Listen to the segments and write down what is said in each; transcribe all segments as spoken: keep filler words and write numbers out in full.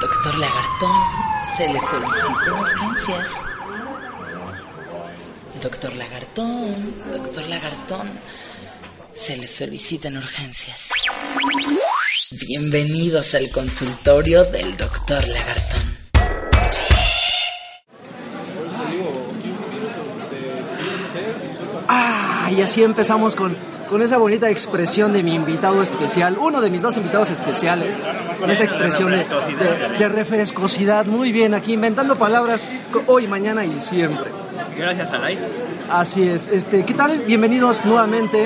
Doctor Lagartón, se le solicitan urgencias. Doctor Lagartón, Doctor Lagartón, se le solicitan urgencias. Bienvenidos al consultorio del Doctor Lagartón. Ah, y así empezamos con, con esa bonita expresión de mi invitado especial, uno de mis dos invitados especiales, con esa expresión de, de, de refrescosidad. Muy bien, aquí inventando palabras hoy, mañana y siempre. Gracias, Alay. Así es. Este, ¿qué tal? Bienvenidos nuevamente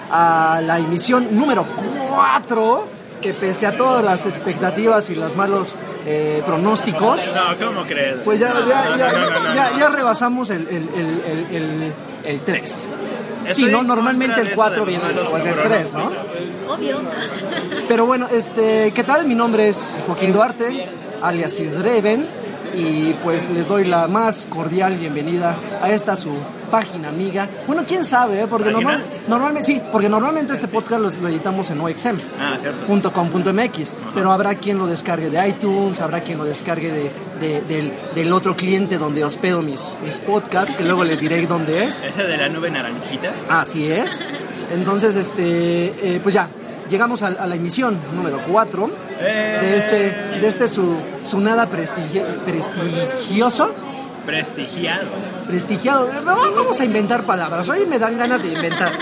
a la emisión número cuatro, que pese a todas las expectativas y los malos eh, pronósticos... No, ¿cómo crees? Pues ya, no, ya, no, ya, no, no, no, ya, no. ya rebasamos el, el, el, el, el, el tres. Estoy Sí, ¿no? en Normalmente contra el de cuatro eso de viene los después del tres, ¿no? Obvio. Pero bueno, este, ¿qué tal? Mi nombre es Joaquín Duarte, alias Sidreven, y pues les doy la más cordial bienvenida a esta su página amiga. Bueno, quién sabe, ¿eh? Porque normal, normalmente sí, porque normalmente este podcast lo, lo editamos en o x m punto com punto m x, pero habrá quien lo descargue de iTunes, habrá quien lo descargue de, de, del, del otro cliente donde hospedo mis, mis podcasts, que luego les diré dónde es. ¿Ese de la nube naranjita? Así es. Entonces, este, eh, pues ya, llegamos a, a la emisión número cuatro de este, de este su, su nada prestigi- prestigioso. Prestigiado. Prestigiado. Vamos a inventar palabras. Hoy me dan ganas de inventar.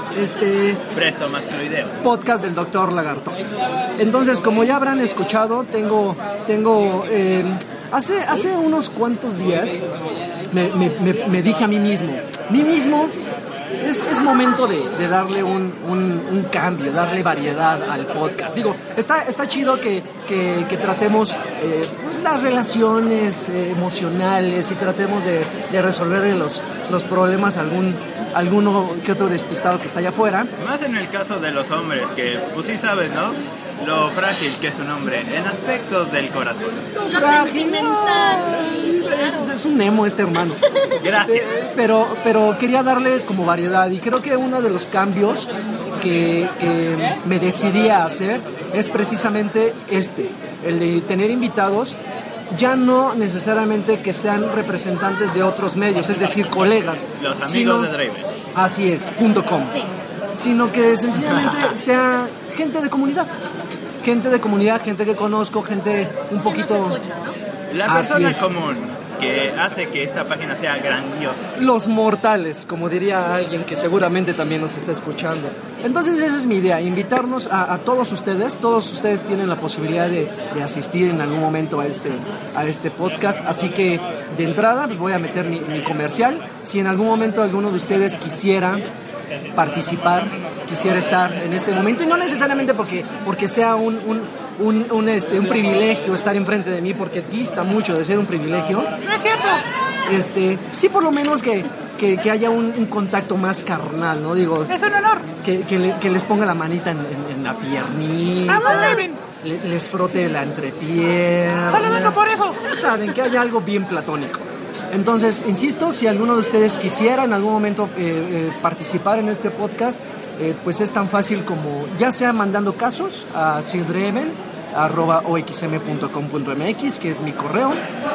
Este Presto mascloideo. podcast del Doctor Lagartón. Entonces, como ya habrán escuchado, tengo, tengo, eh, hace, hace unos cuantos días me, me, me, me dije a mí mismo, mí mismo. Es, es momento de, de darle un, un, un cambio, darle variedad al podcast. Digo, está, está chido que, que, que tratemos eh, pues las relaciones eh, emocionales y tratemos de, de resolver los, los problemas a algún, alguno que otro despistado que está allá afuera. Más en el caso de los hombres, que pues sí sabes, ¿no? Lo frágil que es un hombre en aspectos del corazón. Lo sentimental, sí, Es, es un emo este hermano. Gracias. Eh, pero, pero quería darle como variedad, y creo que uno de los cambios que, que me decidí a hacer es precisamente este, el de tener invitados ya no necesariamente que sean representantes de otros medios, es decir, colegas. Los amigos sino, de Draven. Así es, punto com. Sí. Sino que sencillamente sea gente de comunidad. Gente de comunidad, gente que conozco, gente un Que poquito... nos escucha, ¿no? La Así persona es. común que hace que esta página sea grandiosa. Los mortales, como diría alguien que seguramente también nos está escuchando. Entonces esa es mi idea, invitarnos a, a todos ustedes. Todos ustedes tienen la posibilidad de, de asistir en algún momento a este, a este podcast. Así que de entrada pues, voy a meter mi, mi comercial. Si en algún momento alguno de ustedes quisiera participar, quisiera estar en este momento, y no necesariamente porque, porque sea un, un, un, un, este, un privilegio estar enfrente de mí, porque dista mucho de ser un privilegio. No es cierto. Este, sí, por lo menos que, que, que haya un, un contacto más carnal, ¿no? Digo, Es un honor. que, que, le- que les ponga la manita en, en- en la piernita, ¡Vamos, Raven! le- les frote la entrepierna. Solo vengo por eso. Ya saben, que haya algo bien platónico. Entonces, insisto, si alguno de ustedes quisiera en algún momento eh, eh, participar en este podcast, eh, pues es tan fácil como ya sea mandando casos a sidreven arroba o x m punto com punto m x, que es mi correo,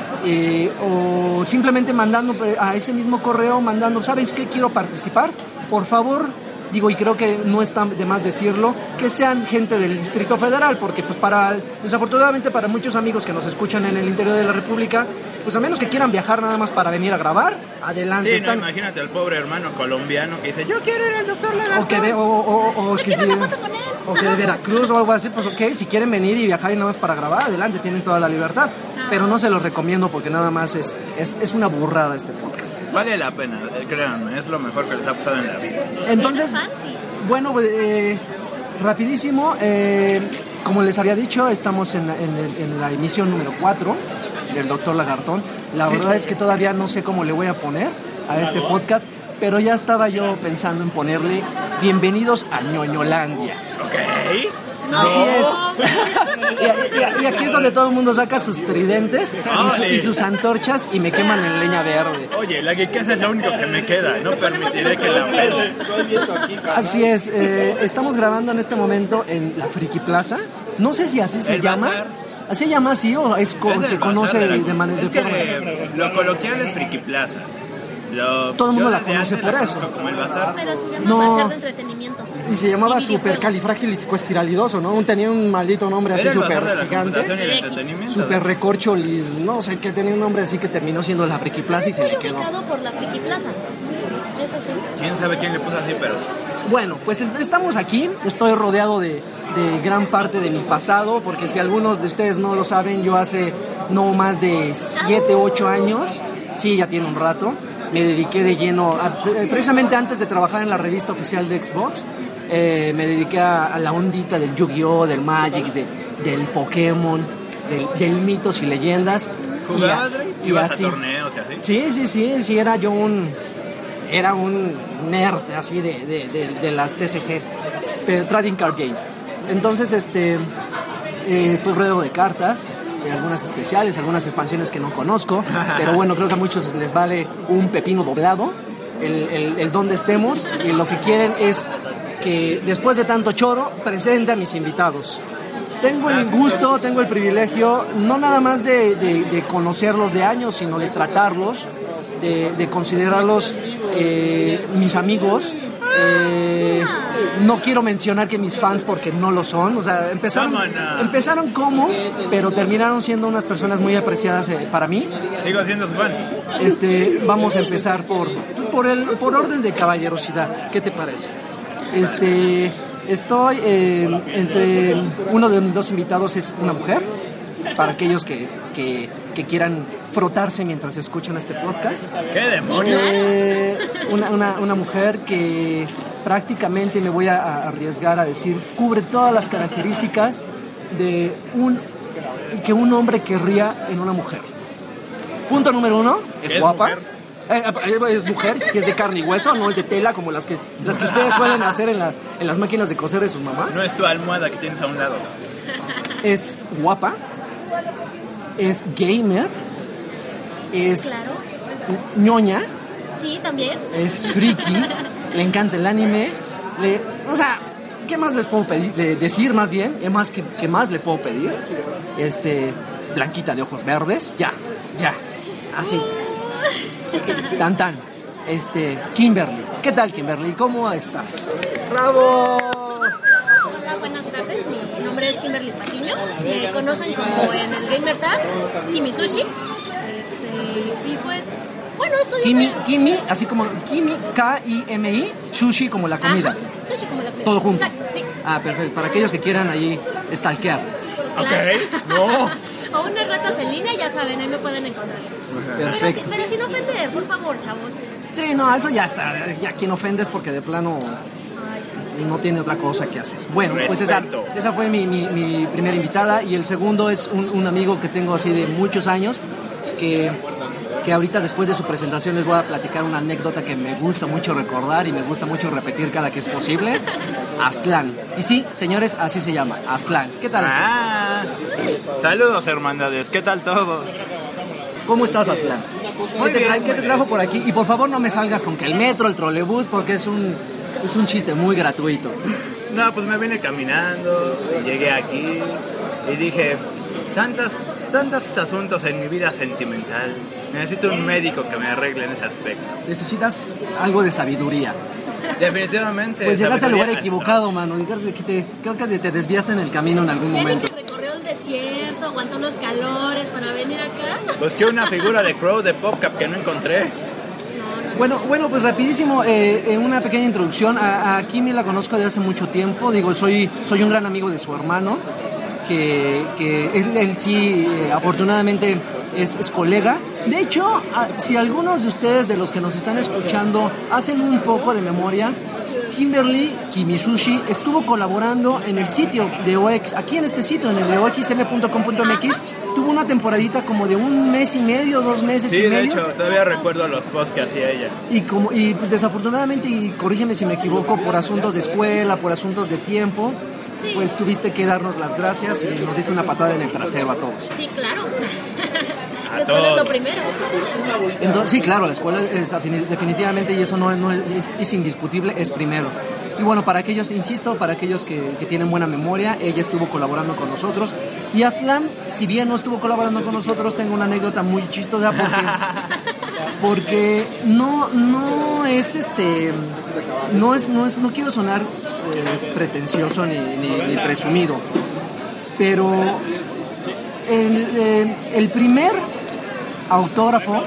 eh, o simplemente mandando a ese mismo correo, mandando, ¿sabes qué? Quiero participar, por favor. Digo, y creo que no está de más decirlo, que sean gente del Distrito Federal, porque pues para, desafortunadamente para muchos amigos que nos escuchan en el interior de la República, pues a menos que quieran viajar nada más para venir a grabar, adelante. Sí, están, no, imagínate al pobre hermano colombiano que dice, yo quiero ir al doctor Lagartón. o que de, o, o, o, o que quiero si- una foto con él. o que de Veracruz o algo así, pues ok, si quieren venir y viajar y nada más para grabar, adelante, tienen toda la libertad, pero no se los recomiendo porque nada más es, es, es una burrada este podcast. Vale la pena, eh, créanme, es lo mejor que les ha pasado en la vida. Entonces, Fancy. bueno, eh, rapidísimo, eh, como les había dicho, estamos en, la- en el- en la emisión número cuatro del Doctor Lagartón. La verdad es que todavía no sé cómo le voy a poner a este podcast, pero ya estaba yo pensando en ponerle Bienvenidos a Ñoñolandia. Ok. Así es. y, y- y aquí es donde todo el mundo saca sus tridentes y, su- y sus antorchas y me queman en leña verde. Oye, la geekesa es lo único que me queda, no permitiré que la peles. Así es, eh, estamos grabando en este momento en la Friki Plaza. No sé si así se El llama. bazar. ¿Así se llama así o es co- Es se el conoce bazar de, la- de manera es de forma? que lo coloquial es Friki Plaza. Lo- Todo el mundo yo la desde conoce antes por la eso. conozco como el bazar. Pero se llama No. Bazar de Entretenimiento. Y se llamaba Y videojuegos. supercalifragilisticoespiralidoso, ¿no? Tenía un maldito nombre así Era el súper bazar de la gigante. computación y el X. entretenimiento. Super recorcholis, no sé qué, tenía un nombre así que terminó siendo la Friki Plaza y se Muy le quedó. ubicado por la Friki Plaza. Eso sí. ¿Quién sabe quién le puso así, pero... Bueno, pues estamos aquí, estoy rodeado de, de gran parte de mi pasado, porque si algunos de ustedes no lo saben, yo hace no más de siete, ocho años, sí, ya tiene un rato, me dediqué de lleno, a- precisamente antes de trabajar en la revista oficial de Xbox, eh, me dediqué a, a la ondita del Yu-Gi-Oh!, del Magic, de- del Pokémon, del, del mitos y leyendas. y a- ¿Jugabas, Drake? y ¿Ibas así. a torneos y así? Sí, sí, sí, sí, era yo un... Era un nerd así de, de, de, de las T C Gs, pero Trading Card Games. Entonces, este, eh, estoy rodeado de cartas, eh, algunas especiales, algunas expansiones que no conozco, pero bueno, creo que a muchos les vale un pepino doblado, el, el, el donde estemos, y lo que quieren es que después de tanto choro, presente a mis invitados. Tengo el gusto, tengo el privilegio, no nada más de, de, de conocerlos de años, sino de tratarlos, de, de considerarlos eh, mis amigos. Eh, no quiero mencionar que mis fans porque no lo son, o sea, empezaron, ¿Cómo no? empezaron como, pero terminaron siendo unas personas muy apreciadas eh, para mí. Sigo siendo su fan. Este, vamos a empezar por, por, el, por orden de caballerosidad. ¿Qué te parece? Este, estoy eh, entre uno de mis dos invitados es una mujer, para aquellos que, que, que quieran frotarse mientras escuchan este podcast. ¿Qué demonios? Eh, una, una, una mujer que prácticamente me voy a, a arriesgar a decir cubre todas las características de un que un hombre querría en una mujer. Punto número uno, es ¿Es guapa. mujer? Eh, eh, es mujer, y es de carne y hueso, no es de tela como las que las que ustedes suelen hacer en, la, en las máquinas de coser de sus mamás. No es tu almohada que tienes a un lado. Es guapa, es gamer, es Claro. ñoña, Sí, también. es friki, le encanta el anime, le, o sea, ¿qué más les puedo pedir? Le- decir más bien, ¿qué más, qué, qué más le puedo pedir? Este, blanquita de ojos verdes, ya, ya, así. Tan tan. Este, Kimberly. ¿Qué tal, Kimberly? ¿Cómo estás? ¡Bravo! Hola, buenas tardes. Mi nombre es Kimberly Patiño. Me conocen como en el Gamer Tag, Kimi Sushi. Este, y pues, bueno, estudié... Kimi, Kimi, así como Kimi, K I M I, sushi como la comida. Ajá, sushi como la comida. Todo junto. Exacto, sí. Ah, perfecto. Para aquellos que quieran ahí stalkear. Claro. No. O unas ratas en línea, ya saben, ahí me pueden encontrar. Pero, sí- Perfecto. pero sin ofender, por favor, chavos. Sí, no, eso ya está. Ya quien ofendes porque de plano Ay, sí. no tiene otra cosa que hacer. Bueno, pues esa, Respeto. esa fue mi, mi, mi primera invitada y el segundo es un, un amigo que tengo así de muchos años que, que ahorita después de su presentación les voy a platicar una anécdota que me gusta mucho recordar y me gusta mucho repetir cada que es posible. Aztlán. Y sí, señores, así se llama, Aztlán. ¿Qué tal, Aztlán? Ah, saludos, hermandades. ¿Qué tal todos? ¿Cómo estás, Aztlán? Muy ¿Qué te, bien, tra- muy qué te bien. trajo por aquí? Y por favor no me salgas con que el metro, el trolebús, porque es un, es un chiste muy gratuito. No, pues me vine caminando, llegué aquí y dije, tantas, tantos asuntos en mi vida sentimental. Necesito un médico que me arregle en ese aspecto. Necesitas algo de sabiduría. Definitivamente. Pues llegaste al lugar sabiduría equivocado, mano. Y Creo que te, creo que te desviaste en el camino en algún Tienen momento. que recorrer el desierto, aguantó los calores para venir acá. Busqué una figura de Crow de PopCap que no encontré. Bueno, bueno, pues rapidísimo, eh, eh, una pequeña introducción. A, a Kimi la conozco de hace mucho tiempo. Digo, soy, soy un gran amigo de su hermano, que, que él, él sí, eh, afortunadamente, es, es colega. De hecho, a- si algunos de ustedes, de los que nos están escuchando, hacen un poco de memoria, Kimberly Kimisushi estuvo colaborando en el sitio de O X, aquí en este sitio, en el de o x m punto com punto m x. Tuvo una temporadita como de un mes y medio, dos meses Sí, y de medio. hecho, todavía recuerdo los posts que hacía ella. Y como y pues desafortunadamente, y corrígeme si me equivoco, por asuntos de escuela, por asuntos de tiempo, Sí. pues tuviste que darnos las gracias y nos diste una patada en el trasero a todos. Sí, claro. A La escuela es todos. lo primero. Entonces, sí, claro, la escuela es afini- definitivamente, y eso no, no es, es- es indiscutible, es primero. Y bueno, para aquellos, insisto, para aquellos que, que tienen buena memoria, ella estuvo colaborando con nosotros Y Aztlán, si bien no estuvo colaborando con nosotros, tengo una anécdota muy chistosa porque, porque no, no es este, no es, no es, no quiero sonar eh, pretencioso ni, ni, ni presumido, pero el, el, el primer autógrafo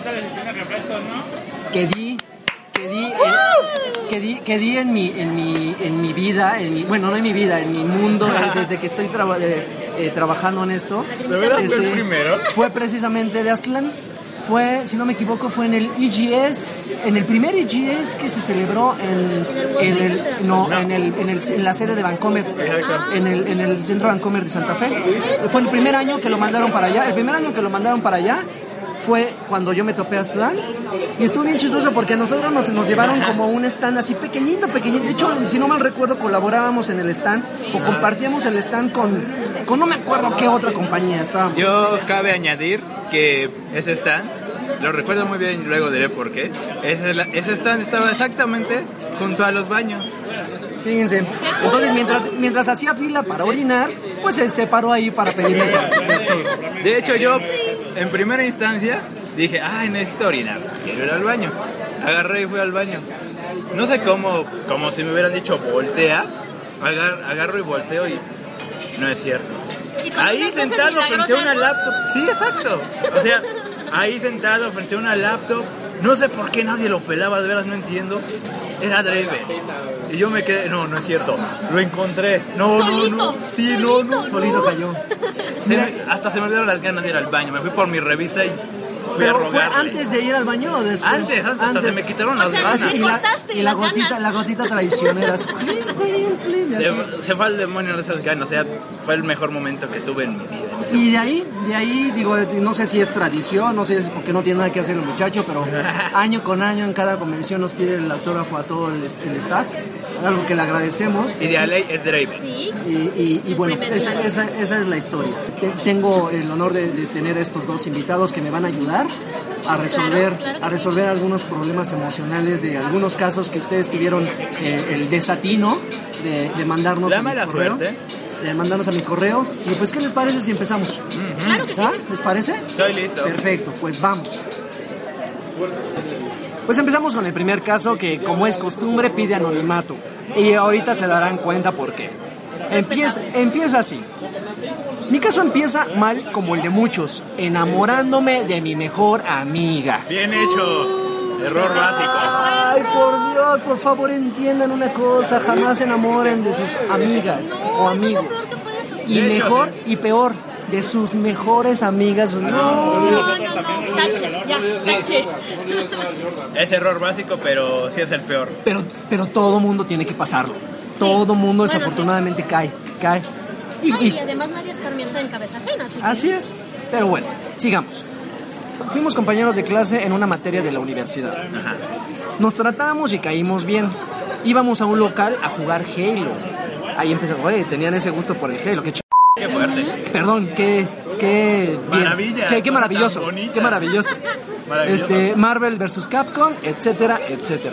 que di, que di, eh, que di, que di en mi, en mi, en mi vida, en mi, bueno, no en mi vida, en mi mundo, eh, desde que estoy traba, eh, eh, trabajando en esto. ¿De verdad este, fue el primero? Fue precisamente de Aztlán. Fue, si no me equivoco, fue en el E G S, en el primer E G S que se celebró en, en el, no, no. En, el, en, el, en la sede de Vancomer, en el, en el centro Vancomer de Santa Fe. Fue el primer año que lo mandaron para allá. El primer año que lo mandaron para allá fue cuando yo me topé a Aztlán, y estuvo bien chistoso porque a nosotros nos, nos llevaron como un stand así pequeñito, pequeñito. De hecho, si no mal recuerdo, colaborábamos en el stand o compartíamos el stand con, con no me acuerdo qué otra compañía estábamos. Yo cabe añadir que ese stand, lo recuerdo muy bien y luego diré por qué, ese, ese stand estaba exactamente junto a los baños. Fíjense, entonces mientras, mientras hacía fila para orinar, pues él se paró ahí para pedirme esa. De hecho, yo en primera instancia dije, ay, necesito orinar, quiero ir al baño. Agarré y fui al baño. No sé cómo, como si me hubieran dicho voltea, agar, agarro y volteo y no es cierto. Ahí sentado frente a una laptop, sí, exacto. O sea, ahí sentado frente a una laptop, no sé por qué nadie lo pelaba, de veras no entiendo. Era Draven. Y yo me quedé, no, no es cierto. Lo encontré. No, solito, no, no. Sí, solito, no, no. Solito cayó. Se me, hasta se me dieron las ganas de ir al baño. Me fui por mi revista y fui Pero a rogarle. ¿fue antes de ir al baño o después? Antes, antes, hasta se me quitaron las O sea, ganas. sí, Y la, cortaste y la las gotita, ganas. la gotita traicionera. así. Se, se fue al demonio de esas ganas. O sea, fue el mejor momento que tuve en mi vida. Y de ahí, de ahí, digo, no sé si es tradición, no sé si es porque no tiene nada que hacer el muchacho, pero año con año en cada convención nos pide el autógrafo a todo el, el staff, algo que le agradecemos. Y de a ley es Draven. Sí. Y, y, y bueno, esa, esa, esa es la historia. Tengo el honor de, de tener estos dos invitados que me van a ayudar a resolver, Claro, claro que a resolver algunos problemas emocionales de algunos casos que ustedes tuvieron eh, el desatino de, de mandarnos La a mi mala correo. suerte. De mandarnos a mi correo. Y pues, ¿qué les parece si empezamos? Claro que sí. ¿Ah? ¿Les parece? Estoy listo. Perfecto, pues vamos. Pues empezamos con el primer caso que, como es costumbre, pide anonimato. Y ahorita se darán cuenta por qué. Empieza, empieza así. Mi caso empieza mal como el de muchos, enamorándome de mi mejor amiga. Bien hecho. Error básico. Ay, por Dios, por favor entiendan una cosa, jamás se enamoren de sus amigas o No, amigos. eso es lo peor que puedes hacer. Y De hecho, mejor sí. y peor, de sus mejores amigas. No. No, no, no. Tache, ya, tache. Es error básico, pero sí es el peor. Pero, pero todo mundo tiene que pasarlo. Todo mundo Bueno, desafortunadamente cae, cae. Y, No, y y- además nadie escarmienta en cabeza ajena, así que... así es. Pero bueno, sigamos. Fuimos compañeros de clase en una materia de la universidad. Ajá. Nos tratamos y caímos bien. Íbamos a un local a jugar Halo. Ahí empezó, oye, tenían ese gusto por el Halo, qué ch... Qué fuerte. Perdón, qué, qué bien. Maravilla. Qué, qué maravilloso, Tan bonita. qué maravilloso. Maravilloso. Este, Marvel versus Capcom, etcétera, etcétera.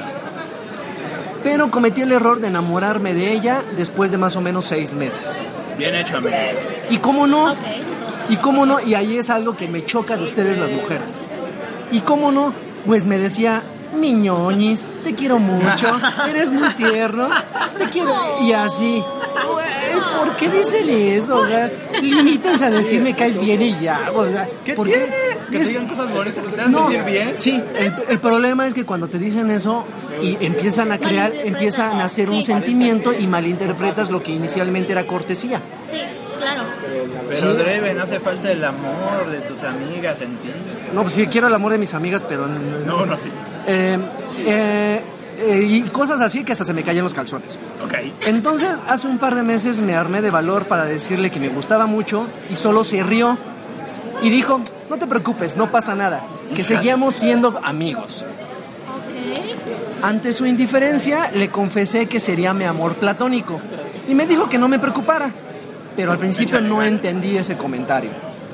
Pero cometí el error de enamorarme de ella después de más o menos seis meses. Bien hecho, amigo. ¿Y cómo no? Ok. ¿Y cómo no? Y ahí es algo que me choca de ustedes las mujeres. ¿Y cómo no? Pues me decía, Miñoñis, te quiero mucho, eres muy tierno, te quiero... Y así, güey, ¿por qué dicen eso? O sea, limítense a decirme caes bien y ya, o sea... ¿Qué ¿por tiene? Que te Es- digan cosas bonitas que te hagan sentir bien. Sí, el, el problema es que cuando te dicen eso y empiezan a crear, Malinterpretas. empiezan a hacer un Sí. sentimiento y malinterpretas lo que inicialmente era cortesía. Sí, claro. Pero Sí. Draven, hace falta el amor de tus amigas en ti. No, pues sí, quiero el amor de mis amigas, pero... No, no, sí. Eh, eh, eh, y cosas así que hasta se me caían los calzones. Ok. Entonces, hace un par de meses me armé de valor para decirle que me gustaba mucho y solo se rió y dijo, no te preocupes, no pasa nada, que seguíamos siendo amigos. Ok. Ante su indiferencia, le confesé que sería mi amor platónico y me dijo que no me preocupara, pero al principio no entendí ese comentario.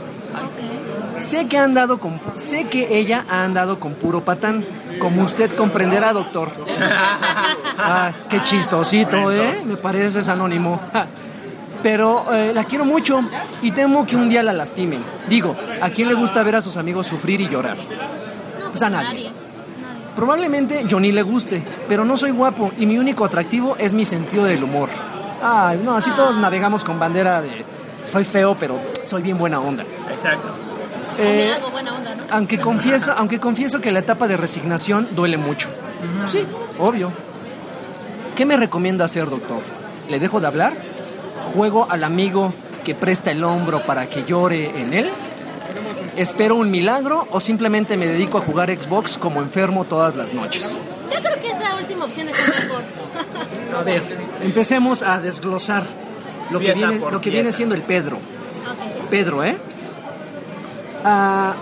Ok. Sé que ha andado con, sé que ella ha andado con puro patán, como usted comprenderá, doctor. Ah, qué chistosito, ¿eh? Me pareces anónimo. Ja. pero eh, la quiero mucho y temo que un día la lastimen. Digo, ¿a quién le gusta ver a sus amigos sufrir y llorar? No, Pues a nadie. nadie. nadie. Probablemente Johnny le guste, pero no soy guapo y mi único atractivo es mi sentido del humor. Ah, no, así todos navegamos con bandera de soy feo, pero soy bien buena onda. Exacto. O me Eh, hago buena onda, ¿no? aunque confieso, aunque confieso que la etapa de resignación duele mucho. Sí, obvio. ¿Qué me recomienda hacer, doctor? ¿Le dejo de hablar? ¿Juego al amigo que presta el hombro para que llore en él? ¿Espero un milagro o simplemente me dedico a jugar Xbox como enfermo todas las noches? Yo creo que esa última opción es la mejor. A ver, empecemos a desglosar lo que Pieza viene, por lo que pieza. viene siendo el Pedro. Ok. Pedro, ¿eh? Ah,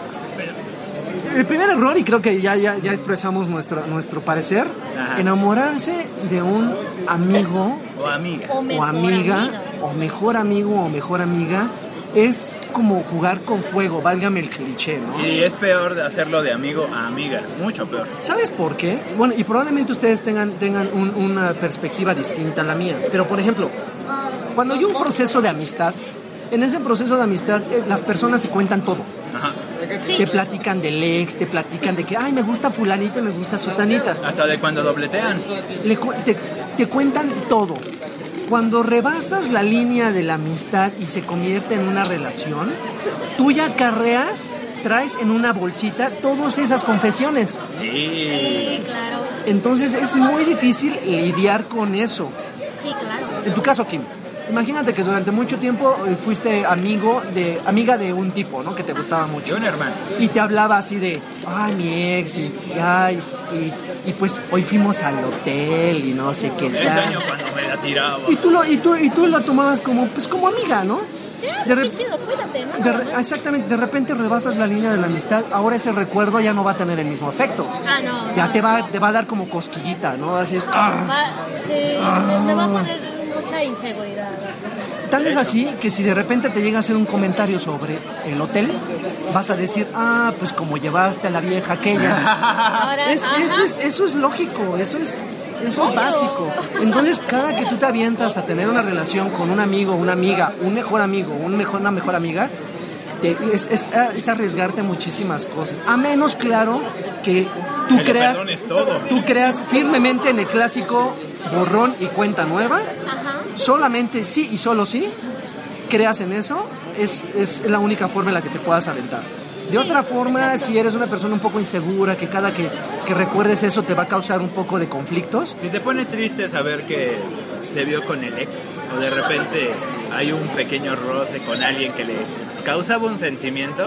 el primer error, y creo que ya, ya, ya expresamos nuestro, nuestro parecer, Ajá. enamorarse de un amigo O amiga. O o mejor amiga, amiga. o mejor amigo o mejor amiga, es como jugar con fuego, válgame el cliché, ¿no? Y es peor de hacerlo de amigo a amiga, mucho peor. ¿Sabes por qué? Bueno, y probablemente ustedes tengan, tengan un- una perspectiva distinta a la mía, pero por ejemplo, cuando hay un proceso de amistad, en ese proceso de amistad eh, las personas se cuentan todo. Ajá. Sí. Te platican del ex, te platican de que, ay, me gusta fulanito y me gusta sutanita. Hasta de cuando dobletean. Le cu- te, te cuentan todo. Cuando rebasas la línea de la amistad y se convierte en una relación, tú ya acarreas, traes en una bolsita todas esas confesiones. Sí. Sí, claro. Entonces es muy difícil lidiar con eso. Sí, claro. En tu caso, Kim, imagínate que durante mucho tiempo eh, fuiste amigo de, amiga de un tipo, ¿no? Que te gustaba De mucho. un hermano. Y te hablaba así de, ay, mi ex, y, y, ay, y, y pues hoy fuimos al hotel y no sé qué Ese tal. año cuando me la tiraba. Y tú lo, y tú, y tú lo tomabas como, pues como amiga, ¿no? Sí, De qué rep- chido, cuídate, ¿no? De Nada re- más. exactamente, de repente rebasas la línea de la amistad, ahora ese recuerdo ya no va a tener el mismo efecto. Ah, no. Ya no, te va, no. te va a dar como cosquillita, ¿no? Así es, ¡ah! Va, sí, me, me va a poner mucha inseguridad. Tal es así que si de repente te llega a hacer un comentario sobre el hotel, vas a decir, ah, pues como llevaste a la vieja aquella. Ahora, Es- ajá. eso, es, eso es lógico, eso es, eso es Obvio. básico. Entonces, cada que tú te avientas a tener una relación con un amigo, una amiga, un mejor amigo, un mejor, una mejor amiga, te- es, es- es arriesgarte muchísimas cosas. A menos, claro, que tú Que le creas, perdones todo. tú creas firmemente en el clásico borrón y cuenta nueva. Ajá. Solamente sí y solo sí creas en eso, es, es la única forma en la que te puedas aventar. De Sí, otra forma, exacto. si eres una persona un poco insegura, que cada que, que recuerdes eso te va a causar un poco de conflictos, Si te pone triste saber que se vio con el ex, o de repente hay un pequeño roce con alguien que le causaba un sentimiento,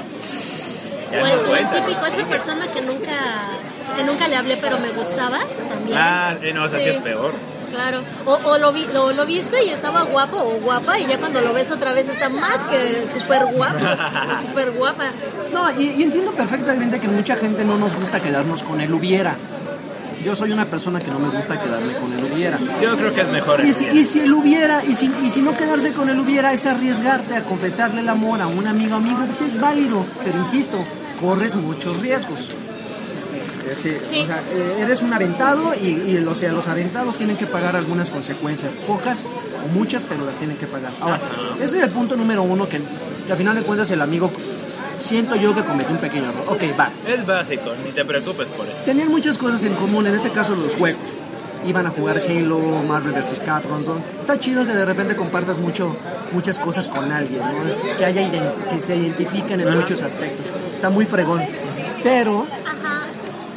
ya O no el, o el cuenta. típico, esa persona que nunca, que nunca le hablé pero me gustaba también. Ah, eh, no, o sea, sí es peor. Claro. O, o lo, vi, lo, lo viste y estaba guapo o guapa y ya cuando lo ves otra vez está más que súper guapo o súper guapa. no, y, y entiendo perfectamente que mucha gente no nos gusta quedarnos con el hubiera. Yo soy una persona que no me gusta quedarme con el hubiera. Yo creo que es mejor el Y si, bien. y si el hubiera, y si, y si no quedarse con el hubiera es arriesgarte a confesarle el amor a un amigo amigo, pues es válido, pero insisto, corres muchos riesgos. Sí, Sí. o sea, eh, eres un aventado y, y o sea, los aventados tienen que pagar algunas consecuencias, pocas o muchas, pero las tienen que pagar. Ahora, ese es el punto número uno que, que al final de cuentas el amigo, siento yo que cometió un pequeño error. Ok, va. Es básico, ni te preocupes por eso. Tenían muchas cosas en común, en este caso los juegos. Iban a jugar Halo, Marvel versus. Capcom. ¿no? Está chido que de repente compartas mucho, muchas cosas con alguien, ¿no? que, haya ident- que se identifiquen en muchos aspectos. Está muy fregón. Pero Ajá.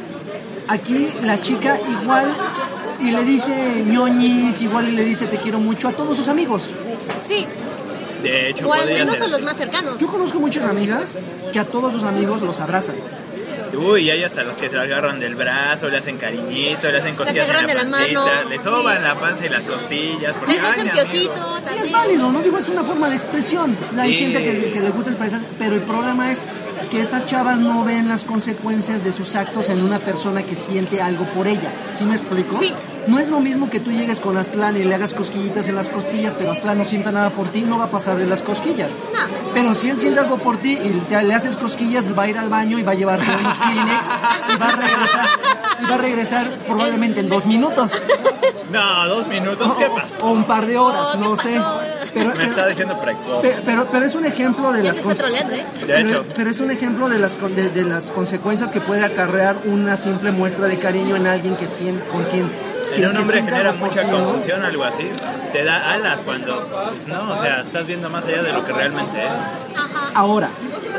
aquí la chica igual y le dice ñoñis, igual y le dice te quiero mucho a todos sus amigos. Sí. De hecho, O al podría menos ser. a los más cercanos. Yo conozco muchas amigas que a todos sus amigos los abrazan. Uy, hay hasta los que se agarran del brazo, le hacen cariñito, le hacen costillas agarran en la de la pancita, mano, le soban sí. la panza y las costillas. Porque, Les hacen ay, amigo. piojito Y es también. válido, ¿no? Digo, es una forma de expresión. Hay Sí. gente que, que le gusta expresar, pero el problema es que estas chavas no ven las consecuencias de sus actos en una persona que siente algo por ella. ¿Sí me explico? Sí. No es lo mismo que tú llegues con Aztlán y le hagas cosquillitas en las costillas, pero Aztlán no sienta nada por ti, no va a pasar de las cosquillas. No. Pero si él siente algo por ti y te- le haces cosquillas, va a ir al baño y va a llevarse unos Kleenex y va a regresar, y va a regresar probablemente en dos minutos. No, dos minutos, ¿qué pasa? O un par de horas, Oh, ¿qué no sé. pasó? Pero, Me está diciendo precoz. Pero, pero, pero es un ejemplo de Ya las te está troleando, ¿eh? De pero, hecho. pero es un ejemplo de las con- de, de las consecuencias que puede acarrear una simple muestra de cariño en alguien que sien- con quien, En quien un que hombre sienta genera algo por mucha ti, ¿no? confusión, algo así. Te da alas cuando, pues, no, o sea, estás viendo más allá de lo que realmente es. Ajá. Ahora,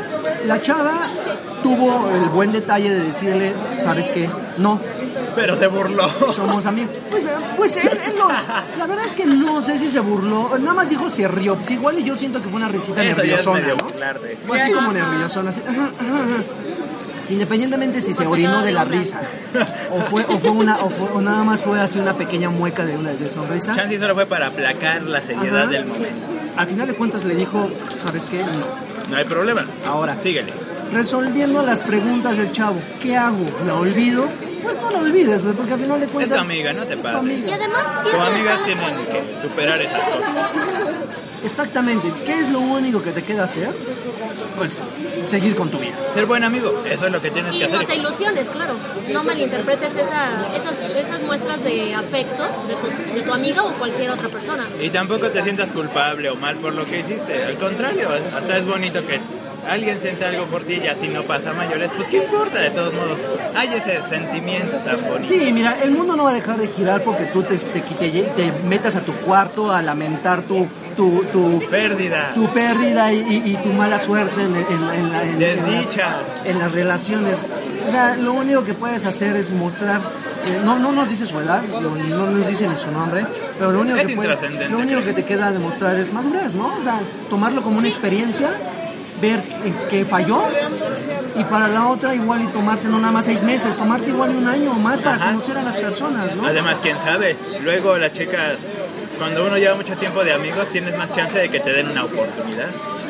la chava tuvo el buen detalle de decirle, ¿sabes qué? No, Pero se burló. somos amigos. Pues, eh, pues él, él no, la verdad es que no sé si se burló, nada más dijo se rió. Pues igual y yo siento que fue una risita Eso ya es nerviosona, medio ¿no? burlarte. Fue así como nerviosona, así. Ajá, ajá, ajá. Independientemente si se Por orinó sacado de de la onda. risa o fue o fue una o, fue- o nada más fue así una pequeña mueca de una de sonrisa. Chanti solo fue para aplacar la seriedad Ajá. del momento. Al final de cuentas le dijo, ¿sabes qué? No. No hay problema. Ahora. Síguele. Resolviendo las preguntas del chavo, ¿qué hago? ¿La olvido? Pues no la olvides, güey, porque al final de Es cuentas tu amiga, no te es tu pases. amiga. Y además, sí Tus es amigas una- tienen que superar esas cosas. Exactamente. ¿Qué es lo único que te queda hacer? Pues seguir con tu vida. Ser buen amigo, eso es lo que tienes Y que no te hacer. ilusiones, claro. No malinterpretes esa, esas, esas muestras de afecto de, tus, de tu amiga o cualquier otra persona. Y tampoco te sientas culpable o mal por lo que hiciste. Al contrario, hasta es bonito que alguien siente algo por ti y así no pasa a mayores. Pues qué importa, de todos modos. Hay ese sentimiento tan bonito. Sí, mira, el mundo no va a dejar de girar porque tú te, te, te, te metas a tu cuarto a lamentar tu, tu, tu, Pérdida. tu pérdida y, y- y tu mala suerte en, en- en la- en- en Desdicha. las, en las relaciones. O sea, lo único que puedes hacer es mostrar, eh, no, no nos dice su edad, lo- no nos dice ni su nombre, pero lo único, Es que, puede- intrascendente. lo único que te queda demostrar es madurez, ¿no? O sea, tomarlo como una experiencia, ver en qué falló y para la otra igual y tomarte no nada más seis meses, tomarte igual un año o más para Ajá. conocer a las personas, ¿no? Además, quién sabe, luego las chicas, cuando uno lleva mucho tiempo de amigos, tienes más chance de que te den una oportunidad.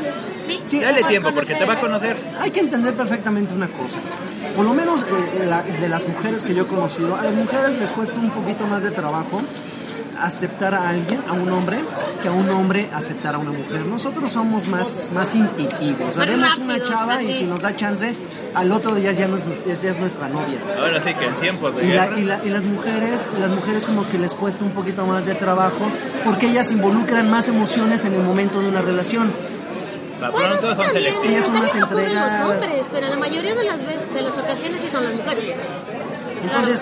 Sí, Sí, Dale a- tiempo, porque te va a conocer. Hay que entender perfectamente una cosa. Por lo menos eh, la- de las mujeres que yo he conocido, a las mujeres les cuesta un poquito más de trabajo aceptar a alguien, a un hombre, que a un hombre aceptar a una mujer. Nosotros somos más, más instintivos. Más Vemos una rápidos, chava y así. si nos da chance, al otro día ya, no es, ya es nuestra novia. Ahora sí que en tiempos de Y, la- guerra. y la- y las mujeres, las mujeres como que les cuesta un poquito más de trabajo porque ellas involucran más emociones en el momento de una relación. Para Bueno, pronto sí, son también, selectivos. Ellas son también más ocurre en los entregadas. hombres, pero en la mayoría de las, ve- de las ocasiones sí son las mujeres. Entonces,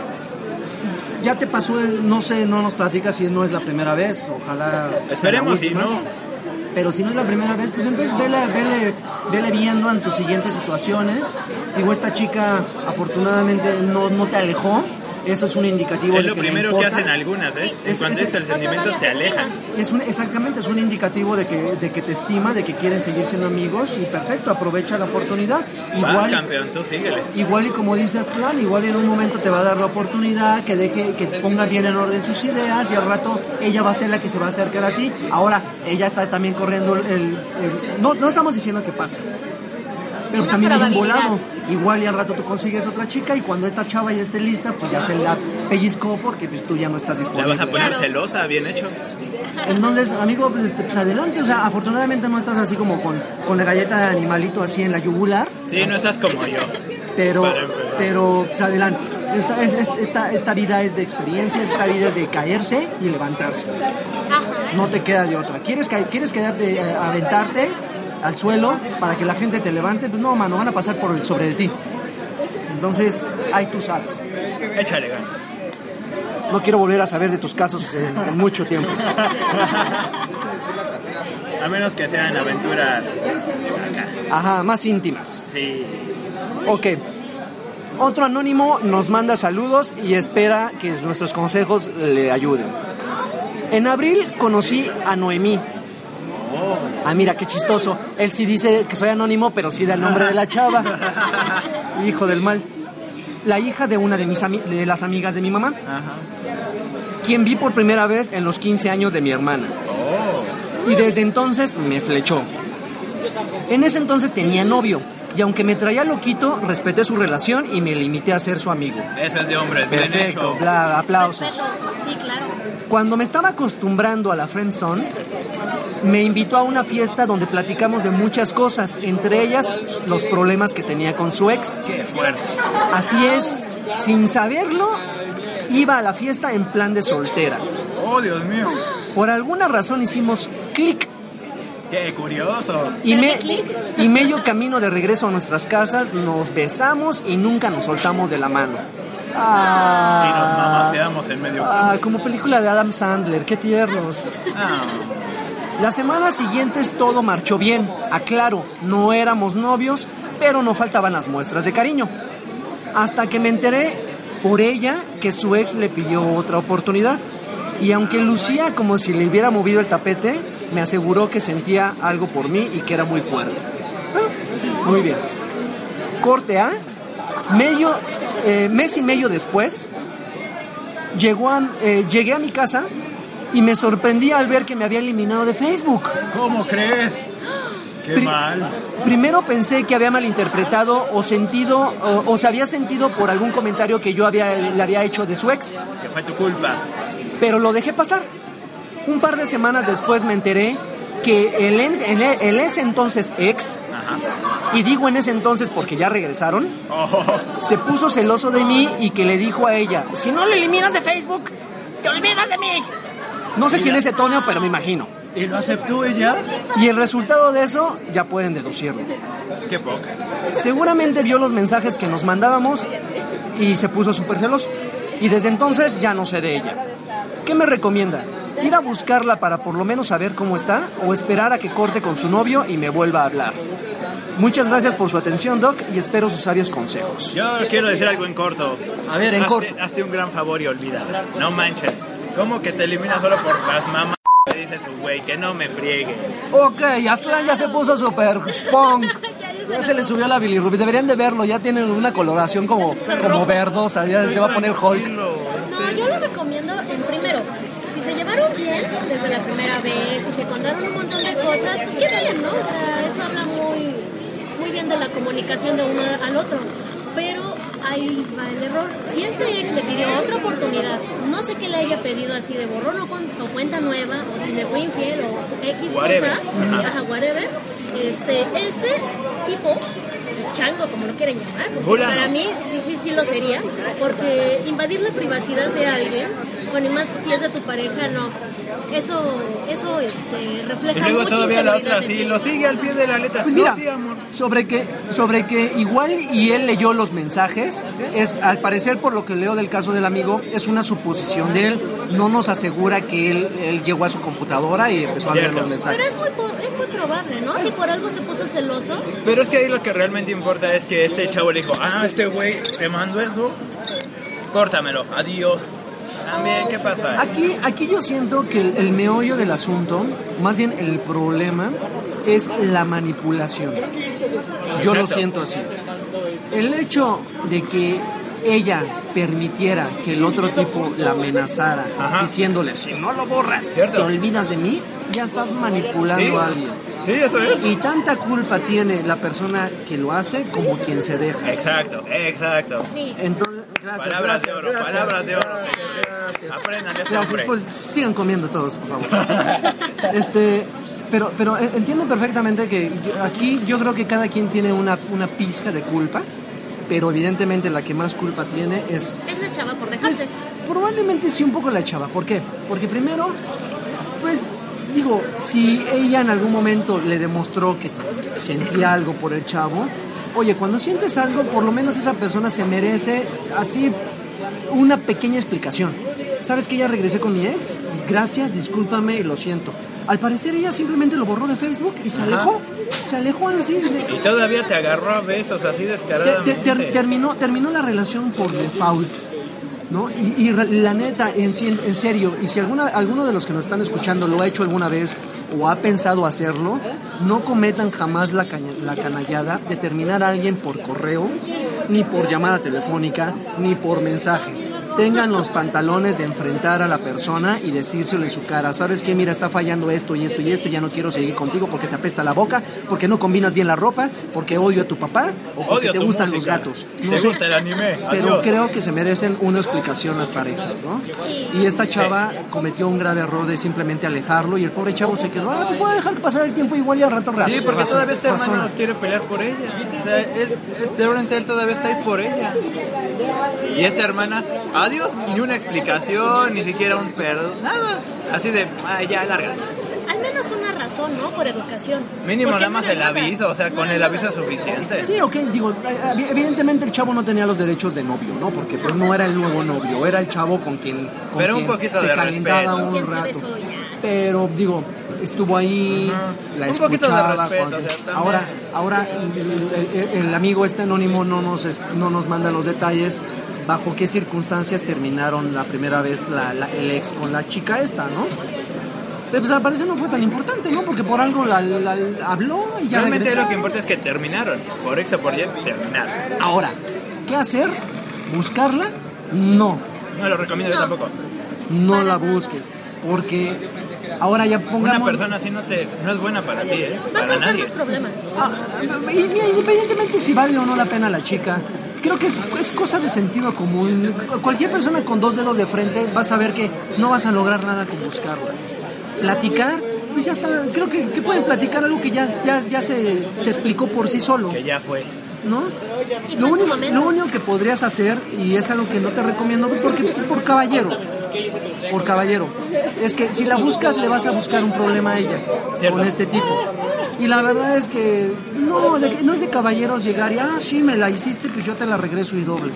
ya te pasó el, no sé, no nos platicas si no es la primera vez, ojalá sea la Esperemos si última. no. Pero si no es la primera vez, pues entonces vele, vele, vele viendo en tus siguientes situaciones. Digo, esta chica afortunadamente no, no te alejó. Eso es un indicativo Es de lo que le primero que importa. hacen algunas, ¿eh? En Es- cuanto es- es el O sentimiento, todavía te te alejan. Es un, exactamente, es un indicativo de que, de que te estima, de que quieren seguir siendo amigos y perfecto, aprovecha la oportunidad. Vas, Igual, campeón, tú síguele. igual y como dices, claro, igual en un momento te va a dar la oportunidad, que, de que, que ponga bien en orden sus ideas y al rato ella va a ser la que se va a acercar a ti. Ahora, ella está también corriendo el... el- el- no, no estamos diciendo que pase. Pero Una también hay un probabilidad. volado. Igual y al rato tú consigues otra chica y cuando esta chava ya esté lista, pues ya se la pellizcó porque pues, tú ya no estás La disponible. vas a poner Claro. celosa, bien hecho. Entonces, amigo, pues, este, pues, adelante. O sea, afortunadamente no estás así como con, con la galleta de animalito así en la yugular, Sí, no estás como yo. pero, Para empezar. pero pues, adelante. Esta, es- es- esta, esta vida es de experiencias, esta vida es de caerse y levantarse. Ajá. No te queda de otra. ¿Quieres, ca- quieres quedarte, eh, aventarte al suelo para que la gente te levante? Pues no, mano, van a pasar por el sobre de ti. Entonces, ahí tú sabes. Échale ganas. No quiero volver a saber de tus casos en, en mucho tiempo. A menos que sean aventuras. Ajá, más íntimas. Sí. Ok. Otro anónimo nos manda saludos y espera que nuestros consejos le ayuden. En abril conocí a Noemí. Ah, mira, qué chistoso. Él sí dice que soy anónimo, pero sí da el nombre de la chava. Hijo del mal. La hija de una de, mis ami- de las amigas de mi mamá, Ajá. quien vi por primera vez en los quince años de mi hermana. Oh. Y desde entonces me flechó. En ese entonces tenía novio, y aunque me traía loquito, respeté su relación y me limité a ser su amigo. Eso es de hombres, bien Perfecto, hecho. bla, aplausos. Respeto. Sí, claro. Cuando me estaba acostumbrando a la friendzone, me invitó a una fiesta donde platicamos de muchas cosas, entre ellas los problemas que tenía con su ex. Qué fuerte. Así es, sin saberlo, iba a la fiesta en plan de soltera. Oh, Dios mío. Por alguna razón hicimos clic. ¡Qué curioso! Y, me, y medio camino de regreso a nuestras casas nos besamos y nunca nos soltamos de la mano. Ah, y nos mamaseamos en medio ah, como película de Adam Sandler, qué tiernos. Ah. Las semanas siguientes todo marchó bien. Aclaro, no éramos novios, pero no faltaban las muestras de cariño. Hasta que me enteré por ella que su ex le pidió otra oportunidad. Y aunque lucía como si le hubiera movido el tapete, me aseguró que sentía algo por mí y que era muy fuerte. Ah, muy bien. Corte A. Medio, eh, mes y medio después, llegó a, eh, llegué a mi casa y me sorprendí al ver que me había eliminado de Facebook. ¿Cómo crees? ¡Qué Pri- mal! Primero pensé que había malinterpretado o sentido o, o se había sentido por algún comentario que yo había, le había hecho de su ex. Que fue tu culpa. Pero lo dejé pasar. Un par de semanas después me enteré que el, el, el ese entonces ex, ajá, y digo en ese entonces porque ya regresaron, oh, se puso celoso de mí y que le dijo a ella, si no lo eliminas de Facebook, te olvidas de mí. No sé si en ese tono, pero me imagino. ¿Y lo aceptó ella? Y el resultado de eso ya pueden deducirlo. Qué poca. Seguramente vio los mensajes que nos mandábamos y se puso súper celoso. Y desde entonces ya no sé de ella. ¿Qué me recomienda? ¿Ir a buscarla para por lo menos saber cómo está o esperar a que corte con su novio y me vuelva a hablar? Muchas gracias por su atención, Doc, y espero sus sabios consejos. Yo quiero decir algo en corto. A ver, en hazte, corto. Hazte un gran favor y olvida. No manches. ¿Cómo que te eliminas solo por las mamás? Le dice su güey, que no me friegue. Ok, Aslan ya se puso super punk. Ya se le subió la bilirrubina. Deberían de verlo, ya tiene una coloración como, como verdosa. Ya se va a poner Hulk. No, yo le recomiendo en primero. Si se llevaron bien desde la primera vez, si se contaron un montón de cosas, pues qué bien, ¿no? O sea, eso habla muy, muy bien de la comunicación de uno al otro. Pero ahí va el error. Si este ex le pidió otra oportunidad, no sé qué le haya pedido así de borrón o, con, o cuenta nueva, o si le fue infiel o X whatever. cosa, ajá, whatever, este, este tipo, chango, como lo quieren llamar, porque Fulano. Para mí sí, sí, sí lo sería, porque invadir la privacidad de alguien, bueno, y más si es de tu pareja, no. Eso, eso este, refleja y luego mucha todavía la inseguridad otra, de sí, ti. lo sigue al pie de la letra. Pues mira, no, sí, amor. sobre que, sobre que igual y él leyó los mensajes, es al parecer por lo que leo del caso del amigo, es una suposición de él, no nos asegura que él, él llegó a su computadora y empezó a leer los mensajes. Pero es muy, po- es muy probable, ¿no? Si por algo se puso celoso. Pero es que ahí lo que realmente importa es que este chavo le dijo, ah, este güey te mandó eso, córtamelo, adiós. También, ¿qué pasa? Aquí, aquí yo siento que el, el meollo del asunto, más bien el problema, es la manipulación. Yo lo siento así. El hecho de que ella permitiera que el otro tipo la amenazara, ajá, diciéndole, si no lo borras, ¿cierto?, te olvidas de mí, ya estás manipulando ¿sí? a alguien. Sí, eso es. Y tanta culpa tiene la persona que lo hace como quien se deja. Exacto, exacto. Sí. Entonces, gracias. Palabras gracias, de oro, gracias, palabras de oro. Gracias, gracias. Aprendan este Gracias, hombre. pues sigan comiendo todos, por favor. este, pero, pero entiendo perfectamente que yo, aquí yo creo que cada quien tiene una, una pizca de culpa, pero evidentemente la que más culpa tiene es... Es la chava por dejarse. Pues, probablemente sí un poco la chava. ¿Por qué? Porque primero, pues... Digo, si ella en algún momento le demostró que sentía algo por el chavo, oye, cuando sientes algo, por lo menos esa persona se merece así una pequeña explicación. ¿Sabes que ya regresé con mi ex? Gracias, discúlpame y lo siento. Al parecer ella simplemente lo borró de Facebook y se alejó. Ajá. Se alejó así. De... Y todavía te agarró a besos así descaradamente. Ter, ter, terminó, terminó la relación por default, ¿no? Y, y la neta, en, en serio, y si alguna, alguno de los que nos están escuchando lo ha hecho alguna vez o ha pensado hacerlo, no cometan jamás la, caña, la canallada de terminar a alguien por correo, ni por llamada telefónica, ni por mensaje. Tengan los pantalones de enfrentar a la persona y decírselo en su cara. ¿Sabes qué? Mira, está fallando esto y esto y esto, ya no quiero seguir contigo porque te apesta la boca, porque no combinas bien la ropa, porque odio a tu papá o porque odio te gustan música, los gatos. No te sé, gusta el anime. Pero Adiós. Creo que se merecen una explicación las parejas, ¿no? Y esta chava cometió un grave error de simplemente alejarlo y el pobre chavo se quedó, ah, pues voy a dejar pasar el tiempo igual y al rato raso. Sí, porque raso, todavía este razona. hermano quiere pelear por ella. O sea, él, él, de repente él todavía está ahí por ella. Y esta hermana, adiós, ni una explicación, ni siquiera un perdón, nada. Así de, ah, ya, larga. A al menos una razón, ¿no? Por educación. Mínimo Porque nada más no el era nada. aviso, o sea, No con era el nada. aviso es suficiente. Sí, ok, digo, eh, evidentemente el chavo no tenía los derechos de novio, ¿no? Porque pues no era el nuevo novio, era el chavo con quien, con Pero un quien poquito se de calentaba respeto. un ¿Quién se rato. besó ya? Pero digo, estuvo ahí, Ujú. la Un poquito de escuchaba. respeto, cuando- o sea, también. ahora, ahora el, el- el amigo este anónimo no nos es- no nos manda los detalles bajo qué circunstancias terminaron la primera vez la, la- el ex con la chica esta, ¿no? Pero pues al parecer no fue tan importante, ¿no? Porque por algo la, la- la- habló y ya Realmente lo regresaron. que importa es que terminaron. Por X o por Y, terminaron. Ahora, ¿qué hacer? ¿Buscarla? No, No lo recomiendo yo No. tampoco. no la busques. Porque ahora ya Una pongamos... persona así no te no es buena para ti, ¿eh? Va a Para causar nadie. más problemas. Ah, y mira, independientemente si vale o no la pena la chica, creo que es, es cosa de sentido común. Cualquier persona con dos dedos de frente va a saber que no vas a lograr nada con buscarla. Platicar, pues ya está. Creo que, que pueden platicar algo que ya, ya, ya se, se explicó por sí solo, Que ya fue. ¿no? Y Lo fue en su único, momento. lo único que podrías hacer, y es algo que no te recomiendo, porque por caballero, por caballero, es que si la buscas le vas a buscar un problema a ella Cierto. con este tipo. Y la verdad es que no, de- no es de caballeros llegar y, ah, sí, me la hiciste, pues yo te la regreso y doble.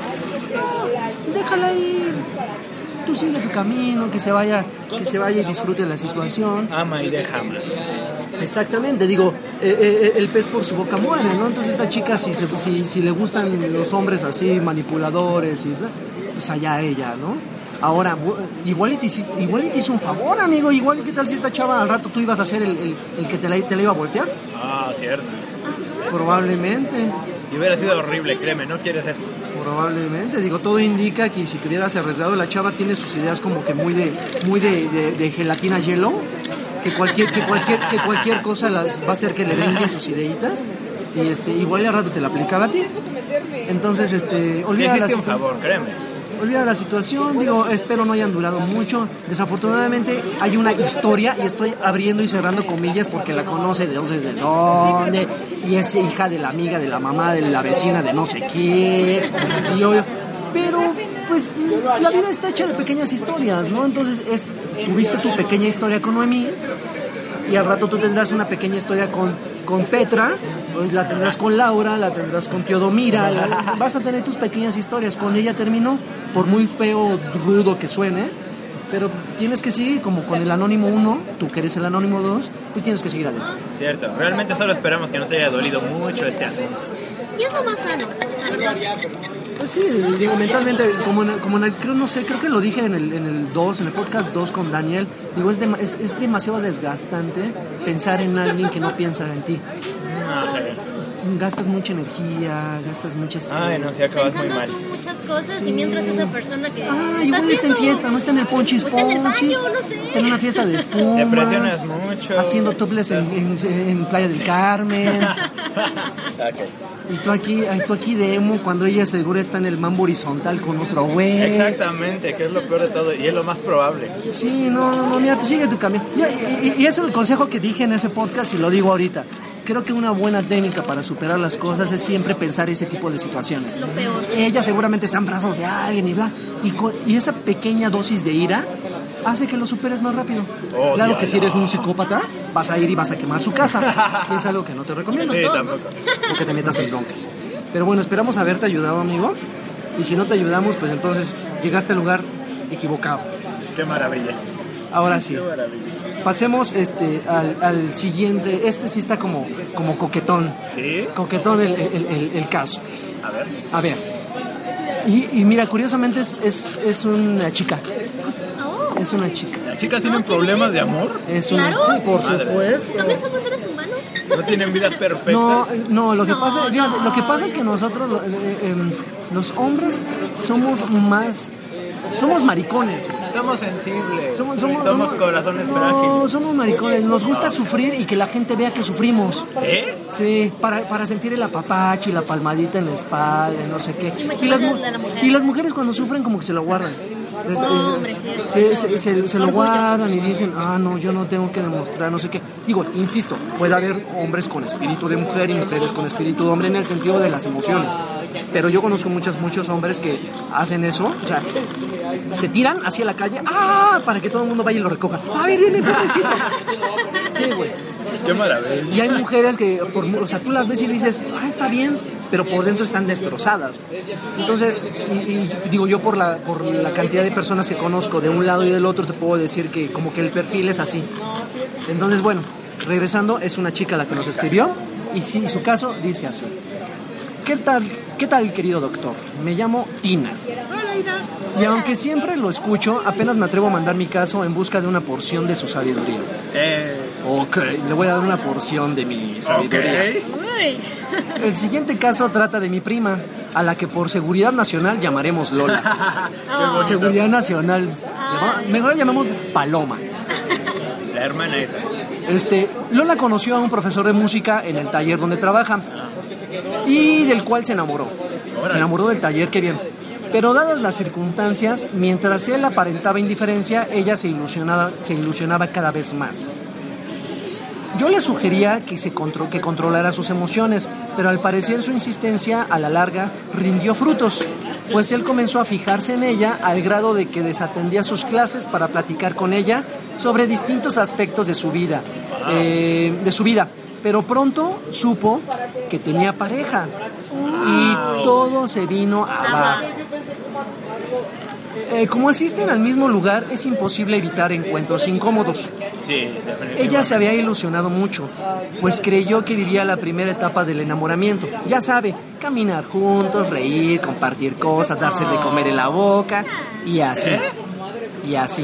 No, déjala ir. Tú sigue tu camino, que se vaya, que se vaya y disfrute la situación. Ama y deja amar. Exactamente, digo, eh, eh, el pez por su boca muere, ¿no? Entonces esta chica, si, se, si, si le gustan los hombres así, manipuladores, y, pues allá ella, ¿no? Ahora, bu- igual y, te hiciste, igual y te hizo un favor, amigo, igual, ¿qué tal si esta chava al rato tú ibas a ser el, el, el que te la, te la iba a voltear? Ah, cierto. Probablemente, Y hubiera sido horrible, créeme, no quieres esto. probablemente, digo, todo indica que si te hubieras arriesgado, la chava tiene sus ideas como que muy de, muy de, de, de gelatina hielo, que cualquier, que cualquier, que cualquier cosa las va a hacer que le brinquen sus ideitas, y este, igual al rato te la aplicaba a ti. Entonces, este, Te olvida la hiciste un situa- favor, créeme. olvida la situación, digo, espero no hayan durado mucho. Desafortunadamente hay una historia, y estoy abriendo y cerrando comillas porque la conoce de no sé de dónde, y es hija de la amiga, de la mamá, de la vecina, de no sé quién, y yo, pero pues la vida está hecha de pequeñas historias, ¿no? Entonces es, tuviste tu pequeña historia con Noemí, y al rato tú tendrás una pequeña historia con, con Petra, pues la tendrás con Laura, la tendrás con Teodomira, la- vas a tener tus pequeñas historias. Con ella terminó, por muy feo, rudo que suene, pero tienes que seguir, como con el Anónimo uno, tú que eres el Anónimo dos, pues tienes que seguir adelante. Cierto, realmente solo esperamos que no te haya dolido mucho este asunto. Y es lo más sano, la verdad. Pues sí, digo, mentalmente, como en, el- como en el, creo, no sé, creo que lo dije en el, en el dos, en el podcast dos con Daniel, digo, es, dema- es, es demasiado desgastante pensar en alguien que no piensa en ti. Ah, ok. Gastas mucha energía, gastas muchas... Ay, no, si acabas muy Pensando mal. tú muchas cosas y mientras esa persona que Ah, está igual está en haciendo- fiesta, no está en el ponchis o está en el ponchis, baño, no sé. está en una fiesta de espuma, Te presionas mucho. haciendo toples en, en, en Playa del Carmen, Ok. y tú aquí, ay, tú aquí de emo, cuando ella seguro está en el mambo horizontal con otro güey. Exactamente, que es lo peor de todo y es lo más probable. Sí, no, no, no, mira, tú sigue tu camino. Y, y, y ese es el consejo que dije en ese podcast y lo digo ahorita. Creo que una buena técnica para superar las cosas es siempre pensar ese tipo de situaciones. Lo peor. Ella seguramente está en brazos de alguien y bla. Y, con- y esa pequeña dosis de ira hace que lo superes más rápido. Oh, claro que si diablo. eres un psicópata, vas a ir y vas a quemar su casa, que es algo que no te recomiendo. Sí, Todo, tampoco. O que te metas en broncas. Pero bueno, esperamos haberte ayudado, amigo. Y si no te ayudamos, pues entonces llegaste al lugar equivocado. Qué maravilla. Ahora sí. Qué maravilla. Pasemos este al, al siguiente. Este sí está como, como coquetón. ¿Sí? Coquetón el, el, el, el caso. A ver. A ver. Y, y mira, curiosamente es, es, es una chica. Oh, Es una chica. ¿Las chicas tienen problemas de amor? Es una, Claro. sí, por Madre. supuesto. también somos seres humanos. ¿No tienen vidas perfectas? No, no, lo que No, pasa, fíjate, no. lo que pasa es que nosotros, eh, eh, los hombres, somos más, somos maricones. Somos sensibles. Somos, somos, Somos corazones no, frágiles. somos maricones. Nos gusta sufrir y que la gente vea que sufrimos. ¿Eh? Sí, para, para sentir el apapacho y la palmadita en la espalda, y no sé qué. Y muchas Y las, veces mu- de la mujer. y las mujeres cuando sufren como que se lo guardan. Es, Hombre, se, se, se, se lo guardan y dicen, ah, no, yo no tengo que demostrar, no sé qué. Digo, insisto, puede haber hombres con espíritu de mujer y mujeres con espíritu de hombre en el sentido de las emociones. Pero yo conozco muchos, muchos hombres que hacen eso, o sea, se tiran hacia la calle, ah, para que todo el mundo vaya y lo recoja. A ver, dime, pobrecito. Sí, güey. Qué maravilla. Y hay mujeres que, por, o sea, tú las ves y dices, ah, está bien, pero por dentro están destrozadas. Entonces, y, y digo yo por la, por la cantidad de personas que conozco de un lado y del otro, te puedo decir que como que el perfil es así. Entonces, bueno, regresando, es una chica la que nos escribió y sí, su caso dice así. ¿Qué tal, qué tal, querido doctor? Me llamo Tina. Y aunque siempre lo escucho, apenas me atrevo a mandar mi caso en busca de una porción de su sabiduría. Eh, Ok, le voy a dar una porción de mi sabiduría. ok. Uy. El siguiente caso trata de mi prima, a la que por seguridad nacional llamaremos Lola. Oh. Por seguridad nacional. Mejor la llamamos Paloma. La hermana esa. Este, Lola conoció a un profesor de música en el taller donde trabaja y del cual se enamoró. Se enamoró del taller, qué bien. Pero dadas las circunstancias, mientras él aparentaba indiferencia, ella se ilusionaba, se ilusionaba cada vez más. Yo le sugería que, se contro- que controlara sus emociones, pero al parecer su insistencia a la larga rindió frutos, pues él comenzó a fijarse en ella al grado de que desatendía sus clases para platicar con ella sobre distintos aspectos de su vida, eh, de su vida. Pero pronto supo que tenía pareja y todo se vino abajo. Eh, como asisten al mismo lugar, es imposible evitar encuentros incómodos. Sí, definitivamente. Ella se había ilusionado mucho, pues creyó que vivía la primera etapa del enamoramiento. Ya sabe, caminar juntos, reír, compartir cosas, darse de comer en la boca, y así, y así.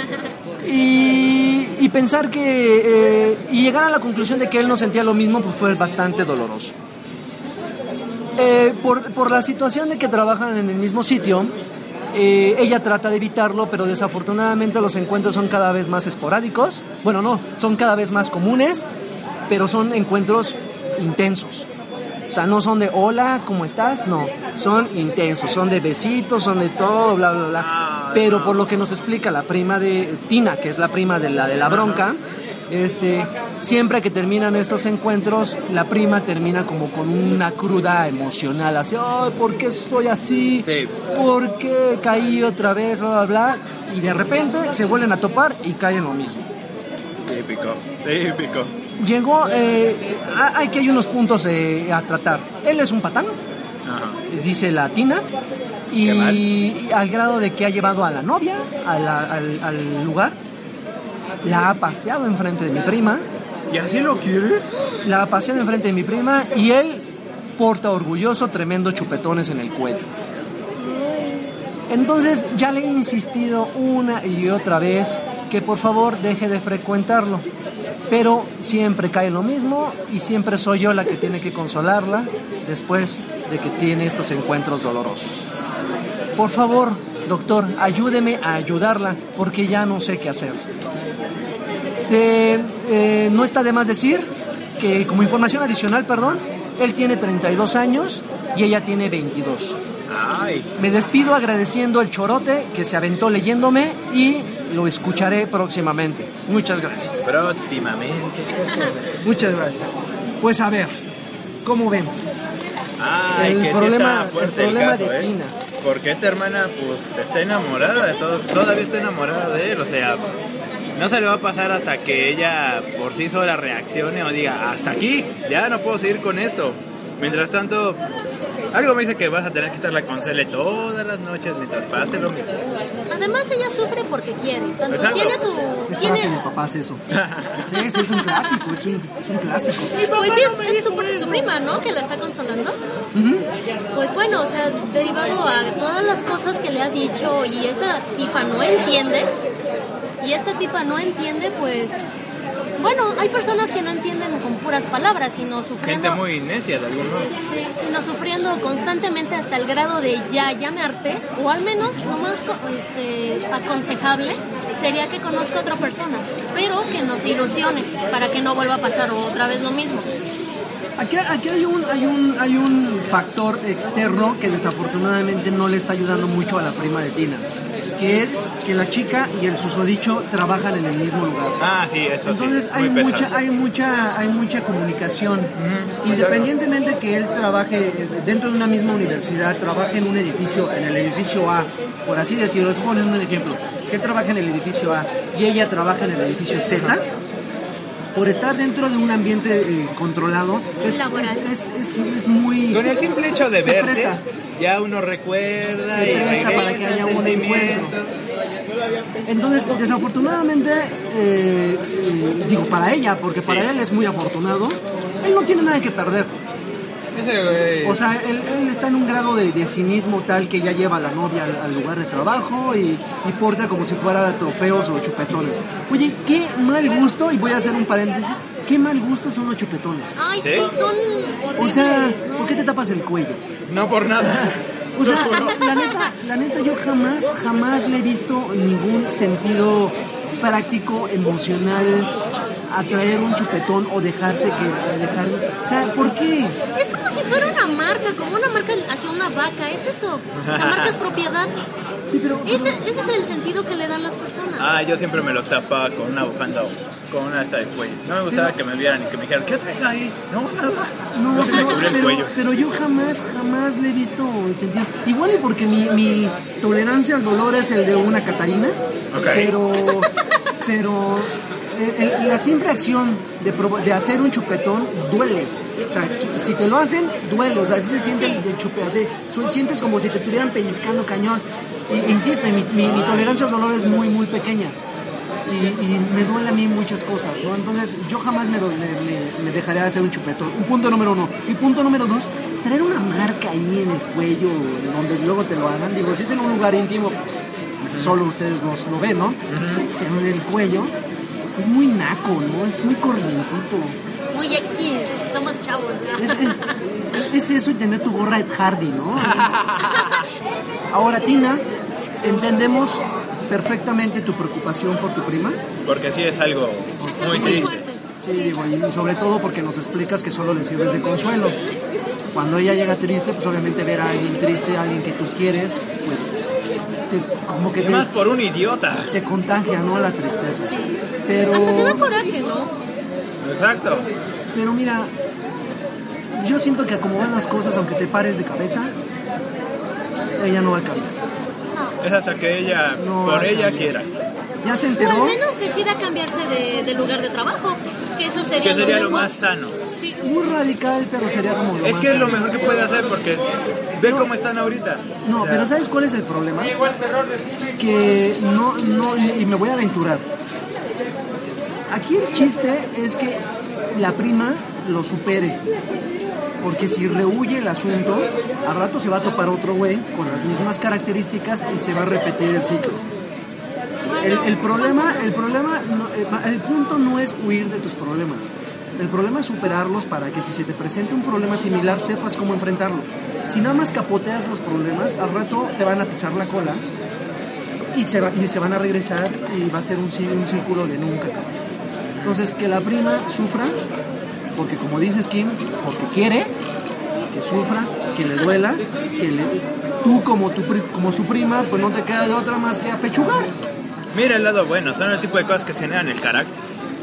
Y, y pensar que... Eh, y llegar a la conclusión de que él no sentía lo mismo, pues fue bastante doloroso. Eh, por, por la situación de que trabajan en el mismo sitio, eh, ella trata de evitarlo, pero desafortunadamente los encuentros son cada vez más esporádicos. Bueno, no, son cada vez más comunes, pero son encuentros intensos. O sea, no son de hola, ¿cómo estás? No, son intensos, son de besitos, son de todo, bla, bla, bla. Pero por lo que nos explica la prima de Tina, que es la prima de la de la bronca, este, siempre que terminan estos encuentros, la prima termina como con una cruda emocional, así, ay, ¿por qué estoy así? Sí. ¿Por qué caí otra vez? Bla, bla, bla. Y de repente se vuelven a topar y caen lo mismo. Típico, típico. Llegó, eh, hay que hay unos puntos eh, a tratar. Él es un patán, Ajá. dice la Tina, y, Qué mal. y al grado de que ha llevado a la novia a la- al, al lugar, la ha paseado enfrente de mi prima, ¿Y así lo quiere? la ha paseado enfrente de mi prima y él porta orgulloso tremendos chupetones en el cuello. Entonces ya le he insistido una y otra vez que por favor deje de frecuentarlo, pero siempre cae lo mismo y siempre soy yo la que tiene que consolarla después de que tiene estos encuentros dolorosos. Por favor, doctor, ayúdeme a ayudarla porque ya no sé qué hacer. Eh, eh, no está de más decir que, como información adicional, perdón, él tiene treinta y dos años y ella tiene veintidós. Ay, Me despido agradeciendo el chorote que se aventó leyéndome y lo escucharé próximamente. Muchas gracias. próximamente. Muchas gracias. Pues a ver, ¿cómo ven? Ay, El que problema- sí está fuerte el problema caso, de ¿eh? Tina. Porque esta hermana, pues, está enamorada de todos, todavía está enamorada de él, o sea, no se le va a pasar hasta que ella por sí sola reaccione o diga, hasta aquí, ya no puedo seguir con esto. Mientras tanto, algo me dice que vas a tener que estarla con Cele todas las noches mientras pase lo mismo. Además ella sufre porque quiere. Tanto Exacto. tiene su... Es tiene- frase de papás eso. Sí, sí, es un clásico, es un, es un clásico. Pues sí, es, es su, su prima, ¿no? Que la está consolando. Pues bueno, o sea, derivado a todas las cosas que le ha dicho y esta tipa no entiende, y esta tipa no entiende, pues... Bueno, hay personas que no entienden con puras palabras, sino sufriendo... Gente muy necia de algún modo. Sí, sino sufriendo constantemente hasta el grado de ya, ya me harté, o al menos lo más co- este, aconsejable sería que conozca a otra persona, pero que nos ilusione para que no vuelva a pasar otra vez lo mismo. Aquí, aquí hay, un, hay, un, hay un factor externo que desafortunadamente no le está ayudando mucho a la prima de Tina, que es que la chica y el susodicho trabajan en el mismo lugar. Ah, sí, eso Entonces sí. hay muy mucha, pesado. hay mucha, hay mucha comunicación. Ujú, Independientemente que él trabaje dentro de una misma universidad, trabaje en un edificio, en el edificio A, por así decirlo, es poner un ejemplo, que él trabaja en el edificio A y ella trabaja en el edificio Z. Por estar dentro de un ambiente eh, controlado, es, Laboral. es, es, es, es muy... Con el simple hecho de se verte, presta. ya uno recuerda Se y presta regresa para que haya el un sentimiento. encuentro. Entonces, desafortunadamente, eh, eh, digo, para ella, porque para Sí. él es muy afortunado, él no tiene nada que perder. Ese güey. O sea, él, él está en un grado de, de cinismo tal que ya lleva a la novia al, al lugar de trabajo y, y porta como si fuera trofeos o chupetones. Oye, qué mal gusto, y voy a hacer un paréntesis, qué mal gusto son los chupetones. Ay, sí, ¿Sí? son O horribles, sea, ¿no? ¿por qué te tapas el cuello? No por nada. O sea, la neta, la neta, yo jamás, jamás le he visto ningún sentido práctico, emocional a traer un chupetón o dejarse que dejar, o sea, ¿por qué? Es como si fuera una marca, como una marca hacia una vaca, es eso. O sea, marca es propiedad. Sí, pero Ese, ese es el sentido que le dan las personas. Ah, yo siempre me los tapaba con una bufanda o con una esta de cuello. No me gustaba que me vieran y que me dijeran, ¿qué traes ahí? No, nada. no, No se me pero, cubría el pero- cuello. pero yo jamás, jamás le he visto el sentido. Igual y porque mi, mi tolerancia al dolor es el de una Catarina, Ok. pero, pero el- el- la simple acción de, provo- de hacer un chupetón duele. O sea, si te lo hacen, duele. O sea, así se siente el, el chupe, así, su- sientes como si te estuvieran pellizcando cañón. Y, e insisto, mi, mi, mi tolerancia al dolor es muy, muy pequeña. Y, y me duele a mí muchas cosas, ¿no? Entonces, yo jamás me, do- me, me- me dejaré de hacer un chupetón. Un punto número uno. Y punto número dos, tener una marca ahí en el cuello, donde luego te lo hagan. Digo, si es en un lugar íntimo, solo ustedes lo, lo ven, ¿no? Pero en el cuello es muy naco, ¿no? Es muy corrientito. Muy X, somos chavos. ¿no? Es, es- es eso y tener tu gorra Ed Hardy, ¿no? Ahora, Tina, entendemos perfectamente tu preocupación por tu prima. Porque sí es algo Eso muy es muy triste. fuerte. Sí, digo, y sobre todo porque nos explicas que solo le sirves de consuelo. Cuando ella llega triste, pues obviamente ver a alguien triste, a alguien que tú quieres, pues te- como que Y más te, por un idiota. te contagia, ¿no? La tristeza. Pero, Hasta te da coraje, ¿no? Exacto. pero mira, yo siento que como van las cosas, aunque te pares de cabeza, ella no va a cambiar. Es hasta que ella, No, por ella también. quiera. Ya se O al enteró. menos decida cambiarse de, de lugar de trabajo. Que eso sería, Que sería lo mejor. más sano. Sí. Muy radical, pero sería como lo Es más que es lo sano. mejor que puede hacer porque ve cómo están ahorita. No, O sea, pero ¿sabes cuál es el problema? Que no, no, y me voy a aventurar. Aquí el chiste es que la prima lo supere. Porque si rehuye el asunto, al rato se va a topar otro güey con las mismas características y se va a repetir el ciclo. El, el problema, el problema, no- eh, el punto no es huir de tus problemas. El problema es superarlos para que si se te presenta un problema similar sepas cómo enfrentarlo. Si nada más capoteas los problemas, al rato te van a pisar la cola y se, va- y se van a regresar y va a ser un, cí- un círculo de nunca acabar. Entonces, que la prima sufra, porque como dices Kim, porque quiere, que sufra, que le duela, que le- tú como, tu, pri- como su prima, pues no te queda de otra más que apechugar. Mira el lado bueno, son el tipo de cosas que generan el carácter.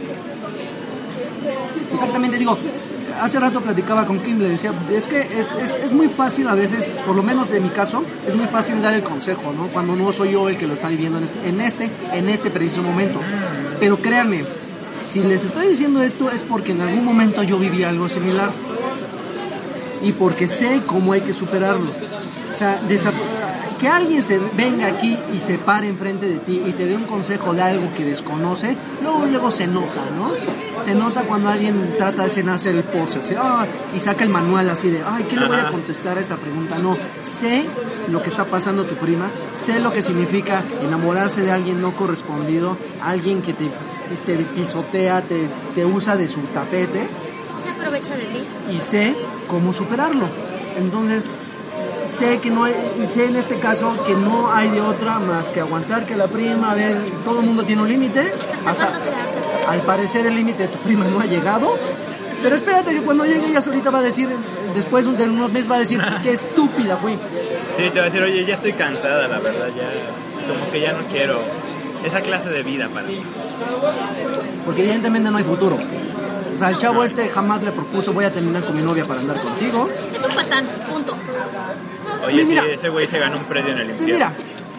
Exactamente, digo, hace rato platicaba con Kim, le decía, es que es, es, es muy fácil a veces, por lo menos de mi caso, es muy fácil dar el consejo, ¿no? Cuando no soy yo el que lo está viviendo en este, en este, en este preciso momento. Pero créanme, si les estoy diciendo esto es porque en algún momento yo viví algo similar y porque sé cómo hay que superarlo. O sea, desa- que alguien se venga aquí y se pare enfrente de ti y te dé un consejo de algo que desconoce, luego, luego se nota, ¿no? Se nota cuando alguien trata de hacer el pose, así, ah, y saca el manual así de, ay, ¿qué le voy a Ajá. contestar a esta pregunta? No, sé lo que está pasando tu prima, sé lo que significa enamorarse de alguien no correspondido, alguien que te, te pisotea, te, te usa de su tapete, Se aprovecha de ti. y sé cómo superarlo. Entonces, sé que no hay, sé en este caso que no hay de otra más que aguantar que la prima, a ver, todo el mundo tiene un límite. Hasta Hasta, cuándo se harta. al parecer el límite de tu prima no ha llegado. Pero espérate que cuando llegue ella solita va a decir, después de unos meses va a decir, qué estúpida fui. Sí, te va a decir, oye, ya estoy cansada, la verdad, ya. Sí. como que ya no quiero esa clase de vida para mí. Porque evidentemente no hay futuro. O sea, el chavo este jamás le propuso voy a terminar con mi novia para andar contigo. Es un patán, punto. Oye, Mira. sí, ese güey se ganó un premio en el Y infierno. mira,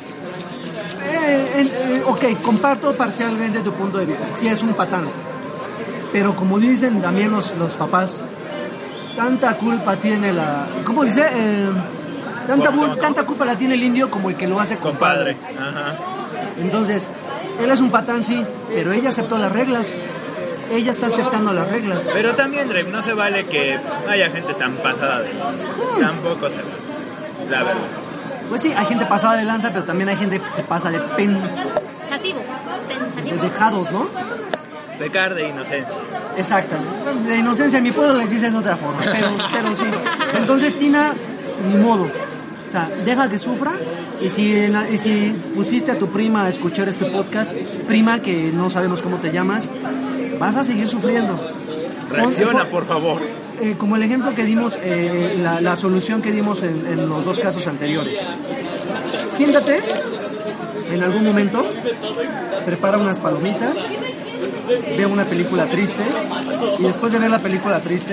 eh, eh, eh, ok, comparto parcialmente tu punto de vista. Sí, es un patán. Pero como dicen también los, los papás, tanta culpa tiene la... ¿Cómo dice? Eh, tanta, ¿Cómo, bul- cómo? tanta culpa la tiene el indio como el que lo hace compadre. Compadre. Ajá. Entonces, él es un patán, sí, pero ella aceptó las reglas. Ella está aceptando las reglas. Pero también, Drake, no se vale que haya gente tan pasada de lanza. Tampoco se vale. La verdad. Pues sí, hay gente pasada de lanza, pero también hay gente que se pasa de pen, Pensativo. de Pensativo. dejados, ¿no? Pecar de inocencia. Exacto. De inocencia, en mi pueblo les dicen de otra forma, pero, pero sí. Entonces, Tina, ni modo. O sea, deja que sufra. Y si, y si pusiste a tu prima a escuchar este podcast, prima, que no sabemos cómo te llamas, vas a seguir sufriendo. Reacciona, Pon- por favor. Eh, como el ejemplo que dimos, eh, la, la solución que dimos en, en los dos casos anteriores. Siéntate en algún momento, prepara unas palomitas, ve una película triste y después de ver la película triste,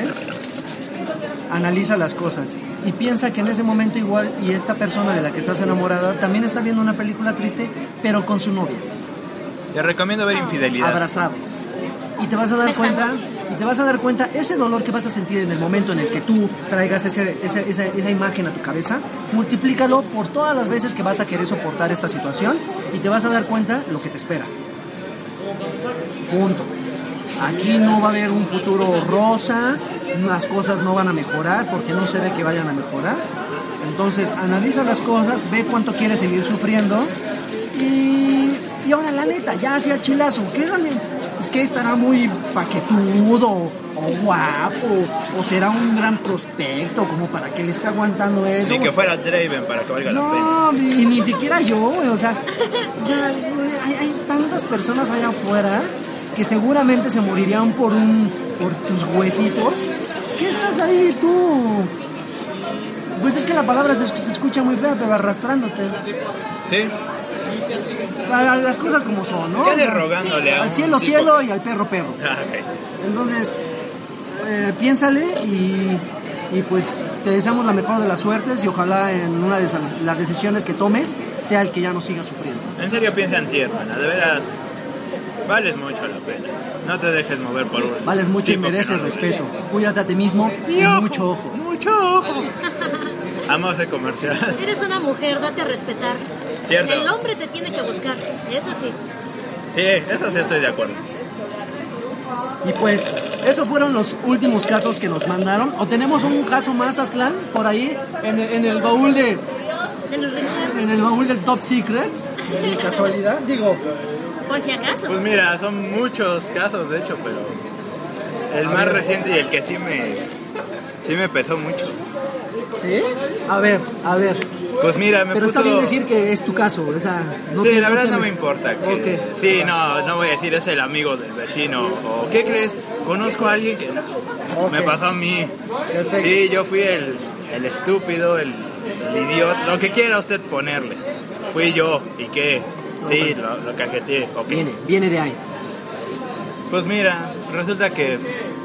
analiza las cosas y piensa que en ese momento igual y esta persona de la que estás enamorada también está viendo una película triste, pero con su novia, Te recomiendo ver Infidelidad. abrazados. Y te vas a dar Besados. cuenta, y te vas a dar cuenta ese dolor que vas a sentir en el momento en el que tú traigas ese, ese- esa, esa imagen a tu cabeza, multiplícalo por todas las veces que vas a querer soportar esta situación y te vas a dar cuenta lo que te espera. Punto. Aquí no va a haber un futuro rosa, las cosas no van a mejorar porque no se ve que vayan a mejorar. Entonces analiza las cosas, ve cuánto quieres seguir sufriendo y, y ahora la neta, ya hacia el chilazo, ¿qué realmente? Pues que estará muy paquetudo o guapo o será un gran prospecto como para que le esté aguantando eso. Ni que fuera Draven para que valga la pena. No, ni, ni siquiera yo, güey, o sea, ya, güey, hay, hay tantas personas allá afuera que seguramente se morirían por un por tus huesitos. ¿Qué estás ahí tú? Pues es que la palabra se, se escucha muy fea, pero arrastrándote. ¿Sí? A- a las cosas como son, ¿no? ¿Qué haces rogándole a Al un cielo, tipo cielo que- y al perro, perro. Ah, ok. Entonces, eh, piénsale y, y pues te deseamos la mejor de las suertes y ojalá en una de esas, las decisiones que tomes sea el que ya no siga sufriendo. En serio piensa en ti, hermana. De veras, vales mucho la pena. No te dejes mover por un Vales mucho y tipo que mereces no respeto. Cuídate a ti mismo y ojo. mucho ojo. Mucho ojo. Amo ese comercial. Eres una mujer, date a respetar. Cierto. El hombre te tiene que buscar, eso sí. Sí, eso sí estoy de acuerdo. Y pues, esos fueron los últimos casos que nos mandaron. ¿O tenemos un caso más, Aslan, por ahí en el, en el baúl de De los recuerdos, en el baúl del Top Secret? De casualidad, digo. por si acaso. Pues mira, son muchos casos, de hecho, pero el A más ver. reciente y el que sí me, sí me pesó mucho. ¿Sí? A ver, a ver. Pues mira, me Pero puso... está bien decir que es tu caso, o sea, no sí, te- la verdad te no me mes- importa. Que... Ok. Sí, no, no voy a decir es el amigo del vecino. O ¿qué crees? Conozco a alguien que... Ok. Me pasó a mí. Perfecto. Sí, yo fui el, el estúpido, el, el idiota, lo que quiera usted ponerle. Fui yo. ¿Y qué? Sí, lo, lo cajeteé. Ok. Viene, viene de ahí. Pues mira, resulta que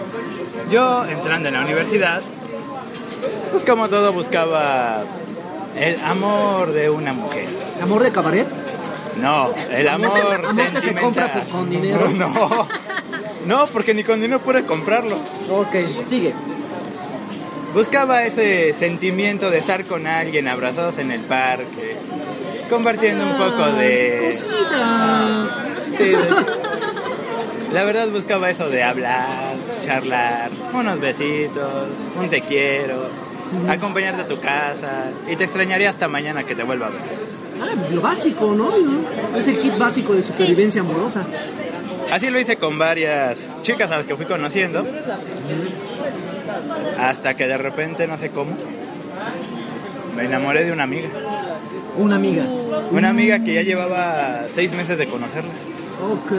yo entrando en la universidad, pues como todo buscaba el amor de una mujer. ¿Amor de cabaret? No, el amor, Amor que se sentimental. compra por- con dinero. No, no, porque ni con dinero pude comprarlo. Ok, sigue. Buscaba ese sentimiento de estar con alguien abrazados en el parque, compartiendo un poco de... Cosita. Sí, de- la verdad buscaba eso de hablar, charlar, unos besitos, un te quiero, acompañarte a tu casa y te extrañaría hasta mañana que te vuelva a ver. Ah, lo básico, ¿no? Es el kit básico de supervivencia amorosa. Así lo hice con varias chicas a las que fui conociendo, hasta que de repente, no sé cómo, me enamoré de una amiga. Una amiga. Una amiga que ya llevaba seis meses de conocerla. Ok.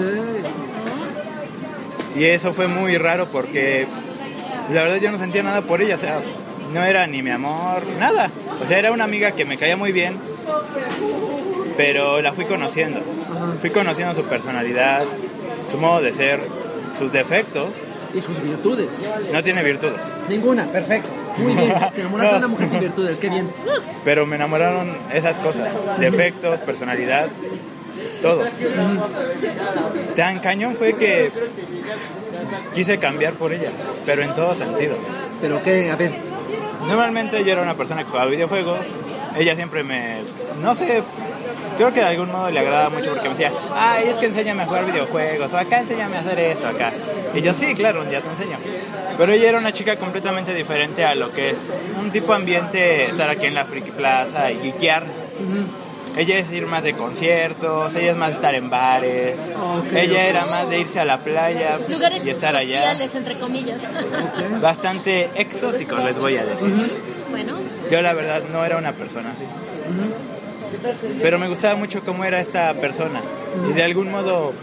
Y eso fue muy raro porque la verdad yo no sentía nada por ella, o sea, no era ni mi amor, nada. O sea, era una amiga que me caía muy bien, pero la fui conociendo. Ajá. Fui conociendo su personalidad, su modo de ser, sus defectos. Y sus virtudes. No tiene virtudes. Ninguna, perfecto. Muy bien, te enamoraste de una mujer sin virtudes, qué bien. Pero me enamoraron esas cosas, defectos, personalidad, todo. Tan cañón fue que quise cambiar por ella, pero en todo sentido. Pero qué, a ver. Normalmente yo era una persona que jugaba videojuegos, ella siempre me, no sé, creo que de algún modo le agradaba mucho porque me decía, ay, es que enséñame a jugar videojuegos, o acá enséñame a hacer esto, acá. Y yo, sí, claro, ya te enseño. Pero ella era una chica completamente diferente a lo que es un tipo de ambiente, estar aquí en la Friki Plaza y geekear. Uh-huh. Ella es ir más de conciertos, ella es más de estar en bares, okay, ella okay. era más de irse a la playa lugares y estar allá. Sociales, entre comillas. Okay. Bastante exóticos, les voy a decir. Uh-huh. Bueno. Yo la verdad no era una persona así. Uh-huh. Pero me gustaba mucho cómo era esta persona. Uh-huh. Y de algún modo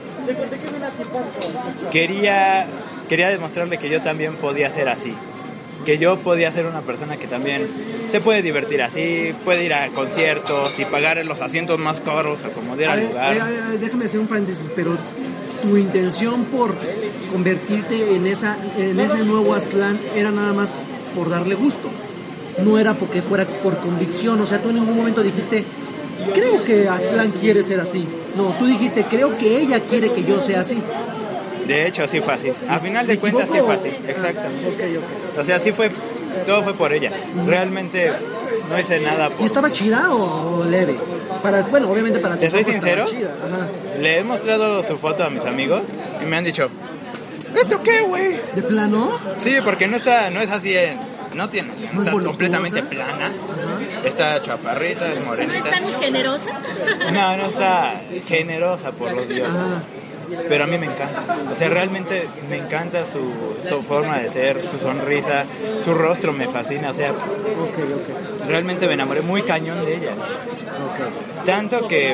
quería, quería demostrarle que yo también podía ser así. Que yo podía ser una persona que también se puede divertir así, puede ir a conciertos y pagar los asientos más caros, acomodar al lugar. A ver, a ver, déjame hacer un paréntesis, pero tu intención por convertirte en esa en ese nuevo Aztlán era nada más por darle gusto. No era porque fuera por convicción, o sea, tú en ningún momento dijiste, creo que Aztlán quiere ser así. No, tú dijiste, creo que ella quiere que yo sea así. De hecho, sí fue así. A final de cuentas, sí fue así. Exacto. Ah, okay, okay. O sea, sí fue, todo fue por ella. Realmente no hice nada por... ¿Y estaba chida o, o leve? Para, bueno, obviamente para ti. ¿Te soy sincero? Le he mostrado su foto a mis amigos y me han dicho, ¿esto qué, güey? ¿De plano? Sí, porque no está, no es así en... No tiene, no está completamente plana. Ajá. Está chaparrita, es morenita. ¿No está muy generosa? No, no está generosa por los dioses. Ajá. Pero a mí me encanta. O sea, realmente me encanta su, su forma de ser, su sonrisa, su rostro me fascina. O sea, okay, okay. realmente me enamoré muy cañón de ella. Okay. Tanto que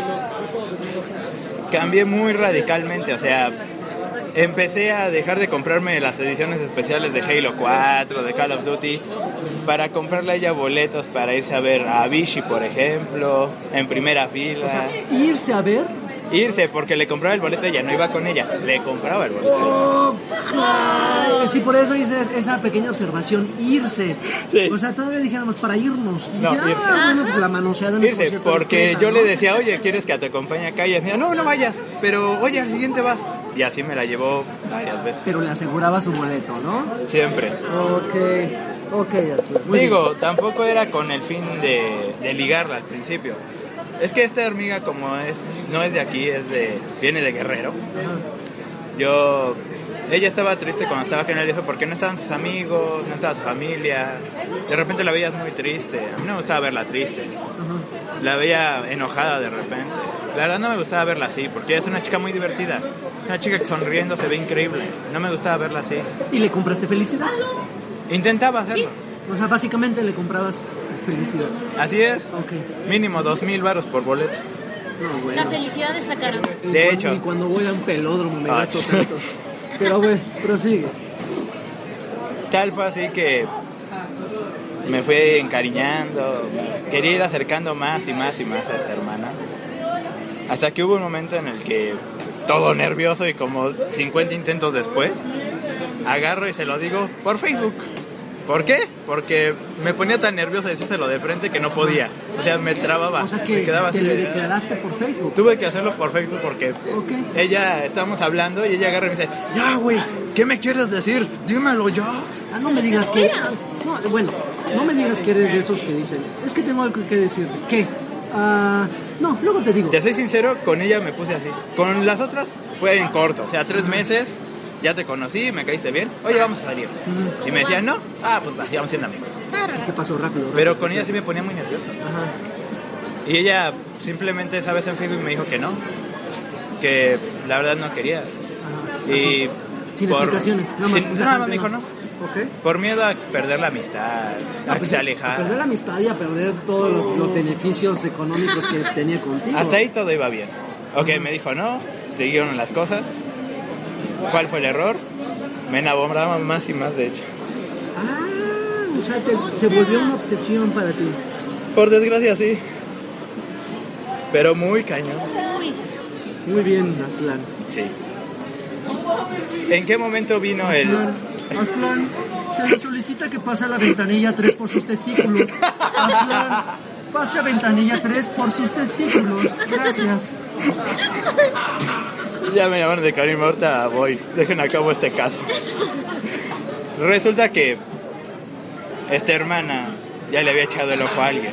cambié muy radicalmente. O sea, empecé a dejar de comprarme las ediciones especiales de Halo cuatro, de Call of Duty, para comprarle a ella boletos para irse a ver a Avicii, por ejemplo, en primera fila. O sea, irse a ver... Irse, porque le compraba el boleto, ella no iba con ella, le compraba el boleto. Oh, ay, sí, por eso hice esa pequeña observación, irse. Sí. O sea, todavía dijéramos para irnos. No, dije, irse. Ah, bueno, pues la manoseada en irse, porque discreta, yo ¿no? le decía, oye, ¿quieres que te acompañe acá? Y ella decía, no, no vayas, pero oye, al siguiente vas. Y así me la llevó varias veces. Pero le aseguraba su boleto, ¿no? Siempre. Ok, ok, ya Digo, bien. Tampoco era con el fin de, de ligarla al principio. Es que esta hormiga, como es no es de aquí, es de viene de Guerrero. Uh-huh. Yo ella estaba triste cuando estaba aquí en el D F porque no estaban sus amigos, no estaba su familia. De repente la veías muy triste. A mí no me gustaba verla triste. Uh-huh. La veía enojada de repente. La verdad no me gustaba verla así porque ella es una chica muy divertida. Una chica que sonriendo se ve increíble. No me gustaba verla así. ¿Y le compraste felicidad? Intentaba hacerlo. Sí. O sea, básicamente le comprabas felicidad. Así es. Okay. Mínimo dos mil varos por boleto. No, bueno. La felicidad está cara. De y hecho. Y cuando voy a un pelódromo me gasto tanto. Pero bueno, prosigue. Tal fue así que me fui encariñando, me quería ir acercando más y más y más a esta hermana. Hasta que hubo un momento en el que, todo nervioso y como cincuenta intentos después, agarro y se lo digo por Facebook. ¿Por qué? Porque me ponía tan nervioso decírselo de frente que no podía. O sea, me trababa. O sea, que me quedaba te así, le declaraste por Facebook. Tuve que hacerlo por Facebook porque okay. ella, estábamos hablando y ella agarra y me dice, ya, güey, ¿qué me quieres decir? Dímelo ya. Ah, no me digas que... No, bueno, no me digas que eres de esos que dicen, es que tengo algo que decirte. ¿Qué? Ah... Uh, no, luego te digo. Te soy sincero, con ella me puse así. Con las otras fue en corto, o sea, tres meses... Ya te conocí, me caíste bien. Oye, vamos a salir. Uh-huh. Y me decían, no. Ah, pues así vamos siendo amigos. ¿Qué pasó? Rápido, rápido. Pero con ella sí me ponía muy nervioso. Ajá. Y ella simplemente esa vez en Facebook me dijo que no. Que la verdad no quería. Ajá. Y sin por... explicaciones. Nada más, sin... nada más me dijo no. Okay. Por miedo a perder la amistad, a, a que se alejara. A perder la amistad y a perder todos los, los beneficios económicos que tenía contigo. Hasta ahí todo iba bien. Ok, uh-huh. Me dijo no, siguieron las cosas. ¿Cuál fue el error? Me enamoraba más y más, de hecho. Ah, o sea, te, se volvió una obsesión para ti. Por desgracia, sí. pero muy cañón. Uy, Muy bien, Aslan. Sí. ¿En qué momento vino el...? Aslan, Aslan, se le solicita que pase a la ventanilla tres por sus testículos. Aslan, pase a ventanilla tres por sus testículos. Gracias. Ya me llamaron de cariño, ahorita voy. Dejen a cabo este caso. Resulta que esta hermana ya le había echado el ojo a alguien.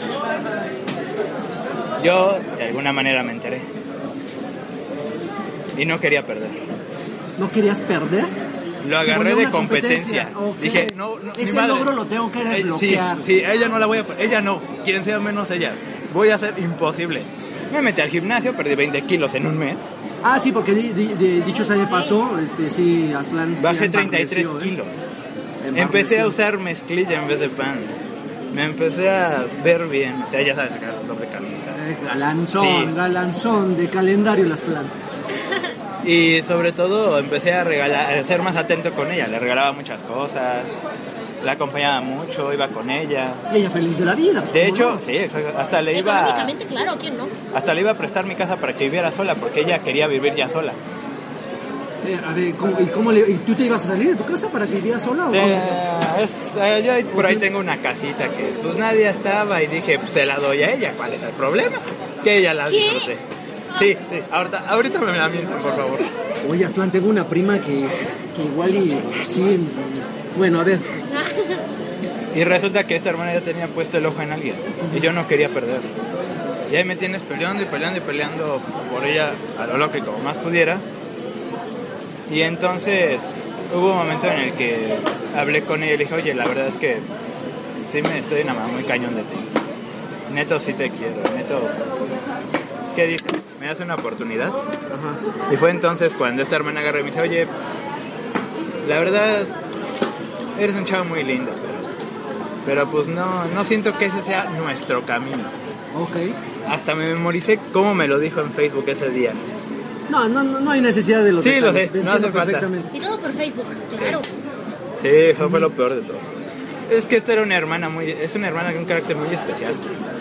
Yo, de alguna manera, me enteré. Y no quería perder. ¿No querías perder? Lo Se agarré volvió de una competencia. Ok. Dije, no, no, mi Ese madre. logro lo tengo que Eh, desbloquear. Sí, sí, ella no la voy a... Ella no, quien sea menos ella. Voy a hacer imposible. Me metí al gimnasio, perdí veinte kilos en un mes. Ah, sí, porque di- di- di- dicho sea de paso, este, sí, Aslan... sí Bajé treinta y tres embarneció, ¿eh? kilos. Embarneció. Empecé a usar mezclilla en vez de pan. Me empecé a ver bien. O sea, ya sabes, sacar doble camisa. Eh, Galanzón, Sí. galanzón de calendario el Aslan. Y sobre todo empecé a regalar, a ser más atento con ella. Le regalaba muchas cosas. La acompañaba mucho, iba con ella. Y ella feliz de la vida. Pues, De ¿cómo hecho, no? sí, exacto, hasta le iba... económicamente, claro, ¿quién no? Hasta le iba a prestar mi casa para que viviera sola, porque ella quería vivir ya sola. Eh, a ver, ¿cómo, ¿y cómo le, y tú te ibas a salir de tu casa para que vivieras sola? ¿O Sí, cómo? es, eh, yo por ahí tengo una casita que pues nadie estaba y dije, pues se la doy a ella, ¿cuál es el problema? Que ella la ¿Qué? disfrute. Sí, sí, ahorita, ahorita me la mienten, por favor. Oye, Aslan, tengo una prima que, que igual y... Sí, bueno, a ver. Y resulta que esta hermana ya tenía puesto el ojo en alguien y yo no quería perder. Y ahí me tienes peleando y peleando y peleando por ella a lo loco y como más pudiera. Y entonces hubo un momento en el que hablé con ella y le dije, oye, la verdad es que sí me estoy enamorando muy cañón de ti. Neto, sí te quiero, neto. Es que dije, ¿me das una oportunidad? Ajá. Y fue entonces cuando esta hermana agarró y me dice, oye, la verdad, eres un chavo muy lindo, pero, pero pues no, no siento que ese sea nuestro camino. Ok. Hasta me memoricé cómo me lo dijo en Facebook ese día. No, no, no, no hay necesidad de los Sí, lo detalles, sé, me no hace entiendo falta. perfectamente. Y todo por Facebook, claro. Sí, eso fue lo peor de todo. Es que esta era una hermana muy, es una hermana de un carácter muy especial.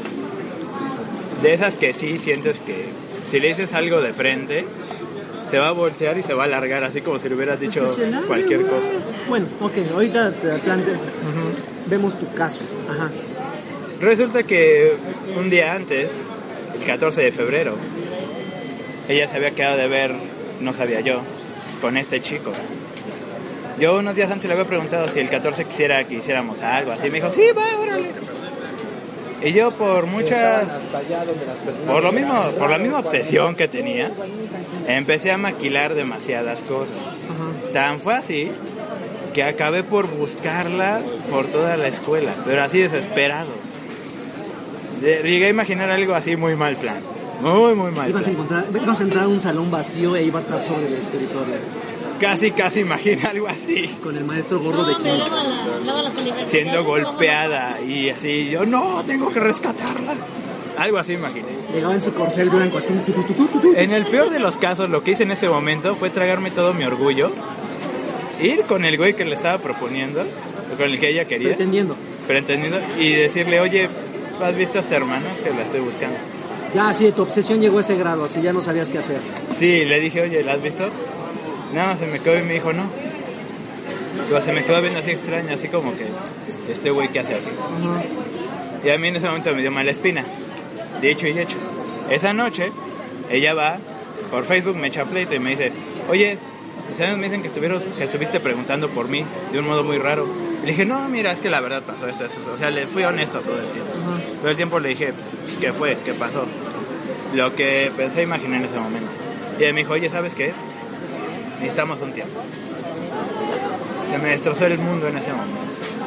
De esas que sí sientes que si le dices algo de frente, se va a voltear y se va a alargar, así como si le hubieras dicho Pues que se largue, cualquier güey. cosa. Bueno, ok, ahorita te planteo. Vemos tu caso. Ajá. Resulta que un día antes, el catorce de febrero, ella se había quedado de ver, no sabía yo, con este chico. Yo unos días antes le había preguntado si el catorce quisiera que hiciéramos algo así. Me dijo, sí, va, órale. Y yo por muchas... Por lo mismo, por la misma obsesión que tenía, empecé a maquilar demasiadas cosas. Ajá. Tan fue así que acabé por buscarla por toda la escuela, pero así desesperado. De- Llegué a imaginar algo así muy mal plan. Muy, muy mal Ibas a, plan. encontrar, ibas a entrar a un salón vacío e iba a estar sobre el escritorio así, Casi, casi imaginé algo así. con el maestro gordo No, de hombre, química. luego, a la- luego a las universidades. Siendo se van a- golpeada y así. Yo, no, tengo que rescatarla. Algo así imaginé. Llegaba en su corcel blanco. tu, tu, tu, tu, tu, tu, tu. En el peor de los casos, lo que hice en ese momento fue tragarme todo mi orgullo, ir con el güey que le estaba proponiendo, o con el que ella quería, Pretendiendo. pretendiendo, y decirle, oye, ¿has visto a esta hermana? Que la estoy buscando. Ya, sí, tu obsesión llegó a ese grado, así ya no sabías qué hacer. Sí, le dije, oye, ¿la has visto? No, se me quedó y me dijo, no. Pero se me quedó viendo así extraño, así como que, este güey, ¿qué hace aquí? Y a mí en ese momento me dio mala espina. Dicho y hecho. Esa noche, ella va, por Facebook me echa pleito y me dice, oye, mis amigos me dicen que, estuvieron, que estuviste preguntando por mí de un modo muy raro. Y le dije, no, mira, es que la verdad pasó esto, esto. O sea, le fui honesto todo el tiempo. Todo el tiempo le dije, pues, ¿qué fue? ¿Qué pasó? Lo que pensé, imaginé en ese momento. Y ella me dijo, oye, ¿sabes qué? Necesitamos un tiempo. Se me destrozó el mundo en ese momento.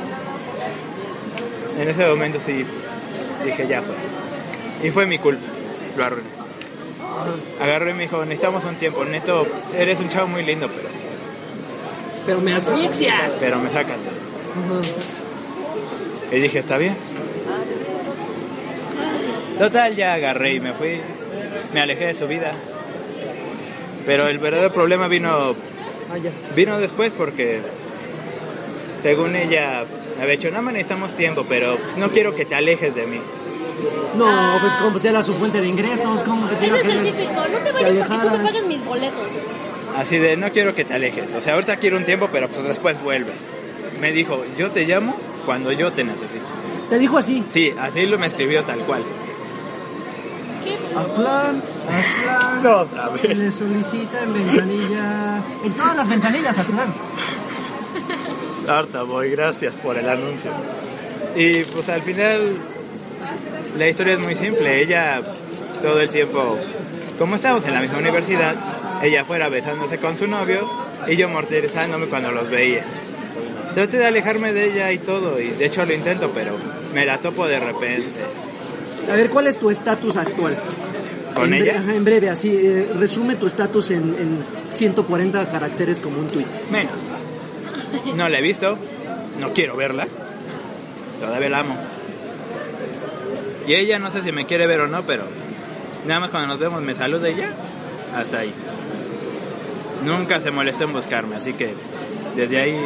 En ese momento sí dije, ya fue. Y fue mi culpa, lo arruiné. Agarró y me dijo, necesitamos un tiempo. Neto, eres un chavo muy lindo, pero, Pero me asfixias. pero me sacas. Y dije, está bien. Total, ya agarré y me fui. Me alejé de su vida. Pero el verdadero problema vino Ah, ya. vino después porque, según ella, me había dicho, no, man, necesitamos tiempo, pero pues, no quiero que te alejes de mí. No, Ah. pues como si era su fuente de ingresos, como que te iba Ese a es el querer típico, no te que vayas porque tú me alejaras. pagas mis boletos. Así de, no quiero que te alejes. O sea, ahorita quiero un tiempo, pero pues después vuelves. Me dijo, yo te llamo cuando yo te necesito. Te dijo así. Sí, así lo me escribió tal cual. ¿Qué? Aslan, Aslan. No, otra vez. Se le solicita en ventanilla. En todas las ventanillas, Aslan. Harta voy, gracias por el anuncio. Y pues al final la historia es muy simple. Ella todo el tiempo, como estábamos en la misma universidad, ella fuera besándose con su novio y yo mortalizándome cuando los veía. Traté de alejarme de ella y todo, y de hecho lo intento, pero me la topo de repente. A ver, ¿cuál es tu estatus actual? ¿Con en ella? Bre- ajá, en breve, así, eh, resume tu estatus en, en ciento cuarenta caracteres como un tweet. Menos. No la he visto, no quiero verla, todavía la amo. Y ella no sé si me quiere ver o no, pero nada más cuando nos vemos me saluda ella, hasta ahí. Nunca se molestó en buscarme, así que desde ahí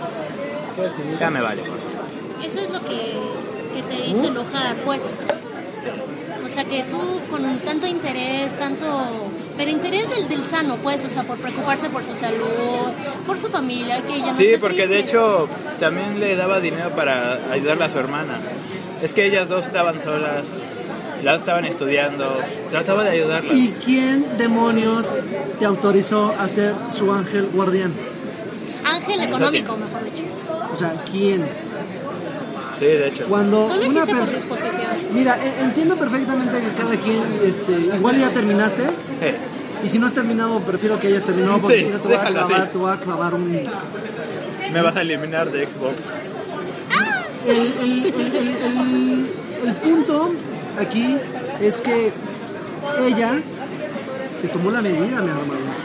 ya me vale. Eso es lo que, que te hizo enojar, pues. O sea, que tú con un tanto interés, tanto... Pero interés del, del sano, pues, o sea, por preocuparse por su salud, por su familia, que ella no Sí, esté porque de triste. hecho también le daba dinero para ayudarle a su hermana. Es que ellas dos estaban solas, las dos estaban estudiando, trataba de ayudarlas. ¿Y quién demonios te autorizó a ser su ángel guardián? Ángel económico, mejor dicho. O sea, ¿quién? Sí, de hecho. Cuando Tú lo una hiciste por persona... disposición. Mira, e- entiendo perfectamente que cada quien, este, igual ya terminaste, Eh, y si no has terminado, prefiero que hayas terminado, porque Sí, si no te voy a déjalo clavar, así. te voy a clavar un... me vas a eliminar de Xbox. El, el, el, el, el- el punto aquí es que ella te tomó la medida, mi hermano.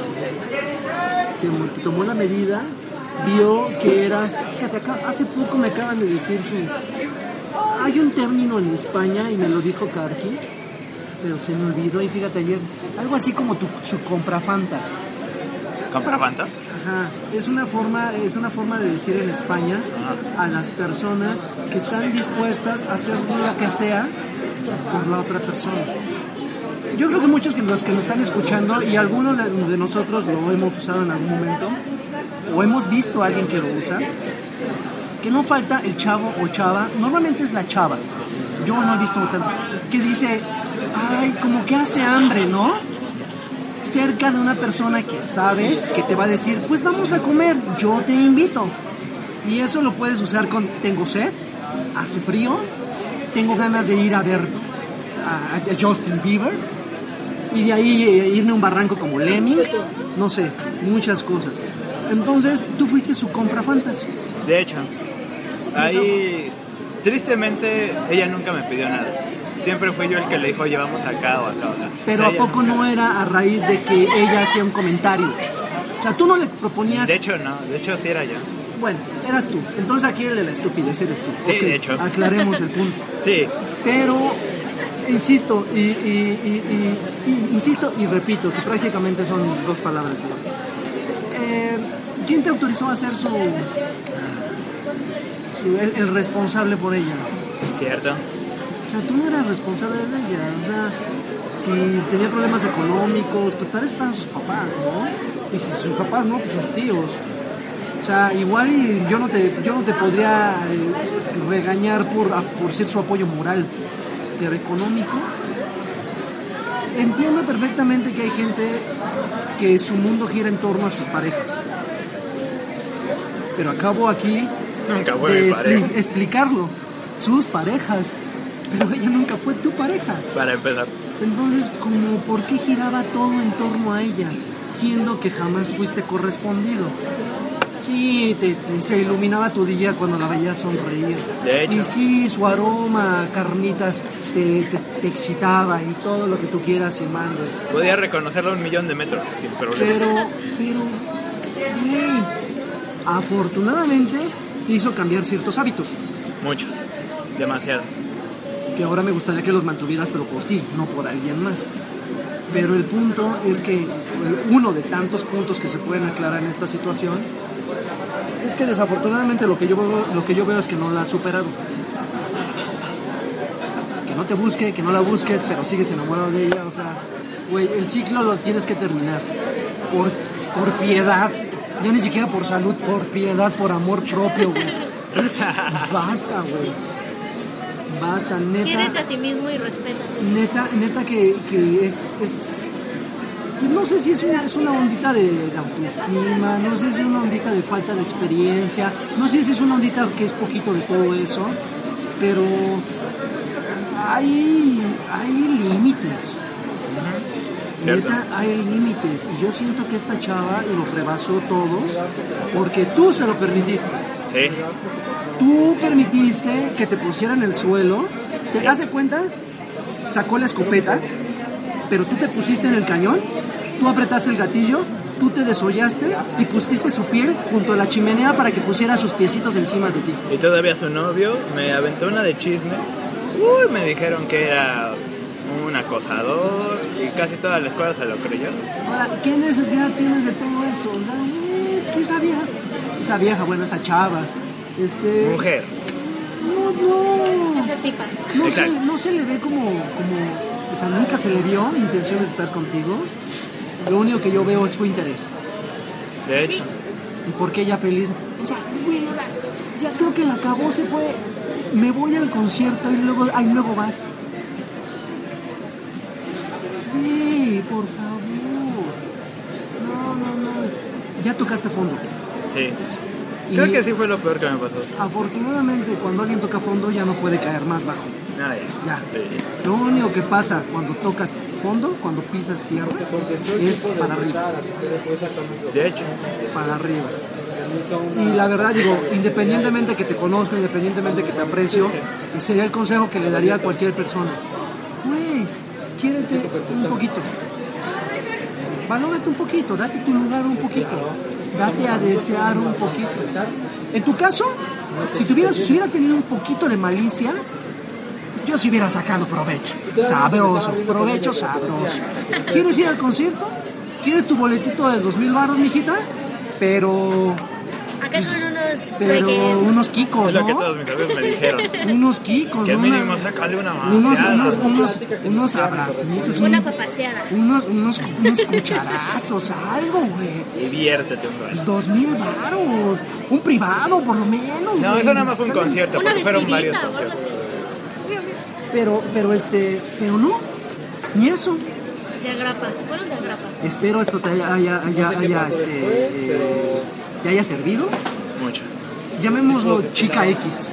Te, mo- te tomó la medida, vio que eras... Fíjate, acá, hace poco me acaban de decir su... Hay un término en España, y me lo dijo Karki, pero se me olvidó, y fíjate ayer, algo así como tu, su comprafantas. ¿Compra fantas? Ajá, es una forma, es una forma de decir en España a las personas que están dispuestas a hacer lo que sea por la otra persona. Yo creo que muchos de los que nos están escuchando, y algunos de de nosotros lo hemos usado en algún momento, o hemos visto a alguien que lo usa, que no falta el chavo o chava, normalmente es la chava, yo no he visto tanto, que dice, ay, como que hace hambre, ¿no? Cerca de una persona que sabes que te va a decir, pues vamos a comer, yo te invito. Y eso lo puedes usar con, tengo sed, hace frío, tengo ganas de ir a ver a, a Justin Bieber, y de ahí eh, irme a un barranco como Lemming, no sé, muchas cosas. Entonces, tú fuiste su compra fantasy. De hecho, ahí tristemente ella nunca me pidió nada. Siempre fui yo el que le dijo, oye, vamos acá o acá o acá. Pero O sea, ¿a ella poco nunca- no era a raíz de que ella hacía un comentario? O sea, tú no le proponías... De hecho, no, de hecho sí era yo. Bueno, eras tú. Entonces aquí el de la estupidez eres tú. Sí, Ok, de hecho. aclaremos el punto. Sí, Pero, insisto, y, y- y- y- y- insisto y repito, que prácticamente son dos palabras más. Eh, ¿Quién te autorizó a ser su, su- el, el responsable por ella? cierto. O sea, tú no eras responsable de ella. O sea, si tenía problemas económicos, pues para eso estaban sus papás, ¿no? Y si sus papás no, pues sus tíos. O sea, igual y yo no te, yo no te podría eh, regañar por, a- por ser su apoyo moral, pero económico. Entiendo perfectamente que hay gente que su mundo gira en torno a sus parejas. Pero acabo aquí Nunca fue de mi expli- pareja. explicarlo. Sus parejas. Pero ella nunca fue tu pareja. Para empezar. Entonces, como ¿por qué giraba todo en torno a ella? Siendo que jamás fuiste correspondido. Sí, te, te- se iluminaba tu día cuando la veías sonreír. De hecho. Y sí, su aroma, carnitas, te, te, te excitaba y todo lo que tú quieras y mandes. Podía reconocerlo a un millón de metros sin problema. Pero, pero, güey, afortunadamente te hizo cambiar ciertos hábitos. Muchos. Demasiado. Que ahora me gustaría que los mantuvieras, pero por ti, no por alguien más. Pero el punto es que eh, uno de tantos puntos que se pueden aclarar en esta situación es que desafortunadamente lo que yo veo, lo que yo veo es que no la has superado. Que que no te busque, que no la busques, pero sigues enamorado de ella. O sea, güey, el ciclo lo tienes que terminar. Por, por piedad. Ya ni siquiera por salud, por piedad, por amor propio, güey. Basta, güey. Basta, neta. Quiérete a ti mismo y respétate. Neta, neta que, que es, es... No sé si es una, es una ondita de, de autoestima, no sé si es una ondita de falta de experiencia, no sé si es una ondita que es poquito de todo eso, pero hay, hay límites. Neta, hay límites. Y yo siento que esta chava los rebasó todos porque tú se lo permitiste. Sí. Tú permitiste que te pusieran en el suelo. ¿Te das de cuenta? Sacó la escopeta, pero tú te pusiste en el cañón, tú apretaste el gatillo, tú te desollaste y pusiste su piel junto a la chimenea para que pusiera sus piecitos encima de ti. Y todavía su novio me aventó una de chisme. Uy, me dijeron que era un acosador y casi toda la escuela se lo creyó. Ahora, ¿qué necesidad tienes de todo eso? O sea, ¿qué esa vieja? Esa vieja, bueno, esa chava. Este... Mujer. No, no. Esa tipa. No se, Exacto. no se le ve como, como... O sea, nunca se le vio intenciones de estar contigo. Lo único que yo veo es su interés. De hecho. Sí. ¿Y por qué ella feliz? O sea, güey, ya creo que la acabó, se fue. Me voy al concierto y luego, ahí luego vas. Güey, por favor. No, no, no. Ya tocaste fondo. Sí. Y Creo que sí fue lo peor que me pasó. afortunadamente, cuando alguien toca fondo ya no puede caer más bajo. Ay, Ya. sí. Lo único que pasa cuando tocas fondo, cuando pisas tierra, es para arriba. De hecho. Para arriba. Y la verdad, digo, independientemente que te conozco, independientemente que te aprecio, sería el consejo que le daría a cualquier persona. Güey, quiérete un poquito. Valórate un poquito, date tu lugar un poquito. Date a desear un poquito. En tu caso, si tuvieras, si hubieras tenido un poquito de malicia, yo sí hubiera sacado provecho. Sabroso, provecho sabroso. ¿Quieres ir al concierto? ¿Quieres tu boletito de dos mil baros, mijita? Pero... Acá son unos Pero fregues. unos kikos, Es lo que ¿no? todos mis amigos me dijeron. Unos kikos, Que ¿no? mínimo sácale una más. Unos, unos, unos, unos abracitos, Una un- papaseada. unos, unos, unos cucharazos, algo, güey. Diviértete un rato. Dos mil baros, un privado por lo menos. No, güey. eso nada más fue un ¿Saben? concierto, Una porque fueron varios vestidita o algo conciertos. así. Pero, pero este, pero no, ni eso. De agrapa. Fueron de agrapa. Espero esto te haya, haya, haya, haya, este, eh, te haya servido. Mucho. Llamémoslo chica X.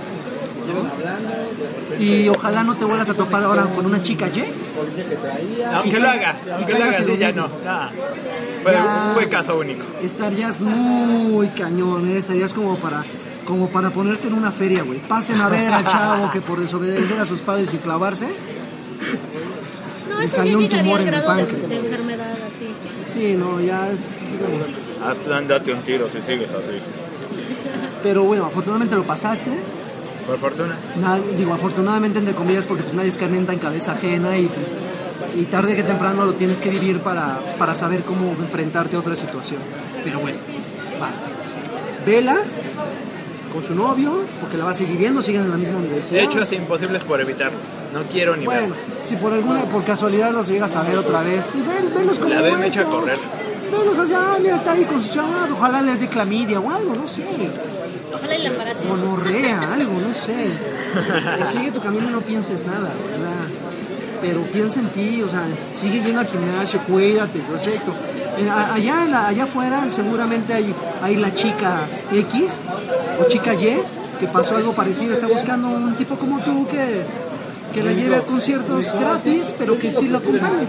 Y ojalá no te vuelvas a topar ahora con una chica Y. Aunque lo haga, aunque lo haga así, ya no. Nada. Fue, Ya. fue caso único. Estarías muy cañón, ¿eh? Estarías como para, como para ponerte en una feria, güey. Pasen a ver al chavo que por desobedecer a sus padres y clavarse. No, Le eso salió ya un llegaría tumor al en el grado de, páncreas. de enfermedad así. Sí, no, ya es, es como... Hasta date un tiro si sigues así. Pero bueno, afortunadamente lo pasaste. Por fortuna. Nada, digo, afortunadamente entre comillas porque pues nadie escarmienta en cabeza ajena y, y tarde que temprano lo tienes que vivir para, para saber cómo enfrentarte a otra situación. Pero bueno, basta. Vela con su novio, porque la va a seguir viendo, siguen en la misma universidad. De hecho, es imposible por evitarlo. No quiero ni Bueno, verlo. si por alguna, por casualidad los llegas a ver otra vez, pues ven, venlos como La ve me echa a eso. correr. Venlos allá, ya está ahí con su chaval, ojalá les dé clamidia o algo, no sé. Ojalá y la embarace. Monorrea, algo, no sé. Pero sigue tu camino y no pienses nada, ¿verdad? Pero piensa en ti, o sea, sigue yendo al gimnasio, cuídate, perfecto. En- a- Allá, en la- allá afuera seguramente hay, hay la chica X o chica Y que pasó algo parecido, está buscando un tipo como tú que, que la lleve a conciertos gratis, pero que sí lo acompañe.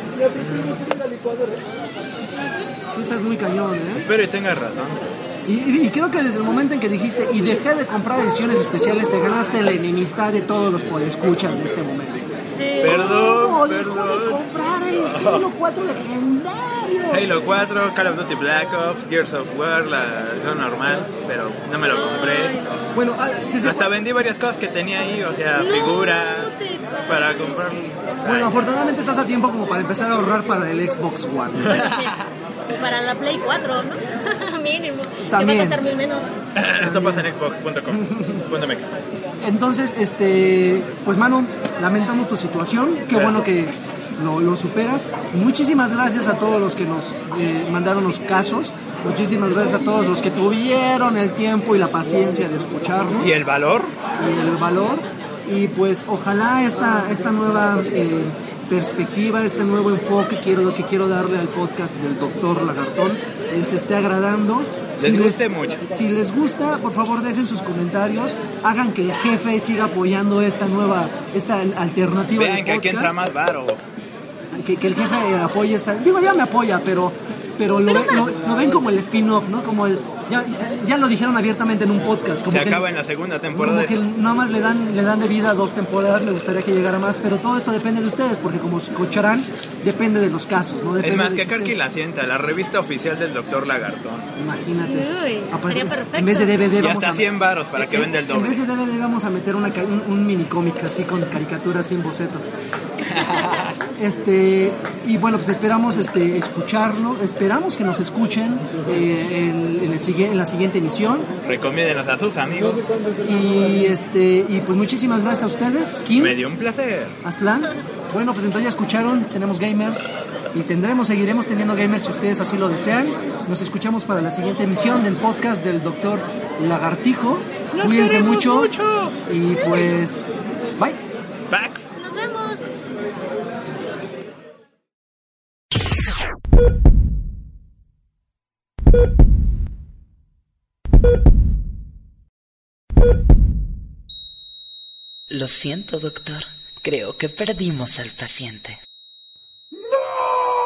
Sí estás muy cañón, ¿eh? Espero y tengas razón. Y, y- y creo que desde el momento en que dijiste y dejé de comprar ediciones especiales te ganaste la enemistad de todos los podescuchas de este momento. Sí. Perdón, No, dejó de perdón. comprar el Halo cuatro legendario. Halo cuatro, Call of Duty Black Ops, Gears of War, la versión normal, pero no me lo compré. Bueno, ah, desde Hasta vendí varias cosas que tenía ahí, o sea, No, figuras te pases. para comprar. bueno, afortunadamente estás a tiempo como para empezar a ahorrar para el Xbox One. Sí. Para la Play cuatro, ¿no? Mínimo. También. Que va a costar mil menos. Esto pasa en xbox punto com punto m x. Entonces, este, pues mano, lamentamos tu situación. Qué bueno que lo, lo superas. Muchísimas gracias a todos los que nos eh, mandaron los casos. Muchísimas gracias a todos los que tuvieron el tiempo y la paciencia de escucharnos. ¿Y el valor? Y el valor. Y pues ojalá esta, esta nueva eh, perspectiva, este nuevo enfoque quiero, lo que quiero darle al podcast del doctor Lagartón les esté agradando. Les si guste les, mucho. Si les gusta, por favor dejen sus comentarios, hagan que el jefe siga apoyando esta nueva, esta alternativa. Vean que aquí entra más varo. Que, que el jefe apoye esta, digo ya me apoya, pero pero lo, ve, lo, lo ven como el spin-off, ¿no? Como el ya, ya lo dijeron abiertamente en un podcast. Como Se que acaba el, en la segunda temporada. Como que nada más le dan le dan de vida dos temporadas, me gustaría que llegara más, pero todo esto depende de ustedes, porque como escucharán, depende de los casos, ¿no? Depende es más, de que Karki la sienta, la revista oficial del doctor Lagartón. Imagínate. Uy, Aparte, sería perfecto. en vez de D V D Y vamos hasta a cien varos para que en, venda el En vez doble. de D V D vamos a meter una, ca- un, un mini cómic así con caricaturas sin boceto. Este, y bueno, pues esperamos este, escucharlo, esperamos que nos escuchen eh, en, en, el, sigue- en la siguiente emisión. Recomiéndenos a sus amigos. Y este y pues muchísimas gracias a ustedes, Kim, Me dio un placer. Aztlán. Bueno, pues entonces ya escucharon, tenemos gamers y tendremos, seguiremos teniendo gamers si ustedes así lo desean. Nos escuchamos para la siguiente emisión del podcast del doctor Lagartijo. Los Cuídense queremos mucho, mucho. Y pues, bye. Pax. Nos vemos. Lo siento, doctor. Creo que perdimos al paciente. ¡No!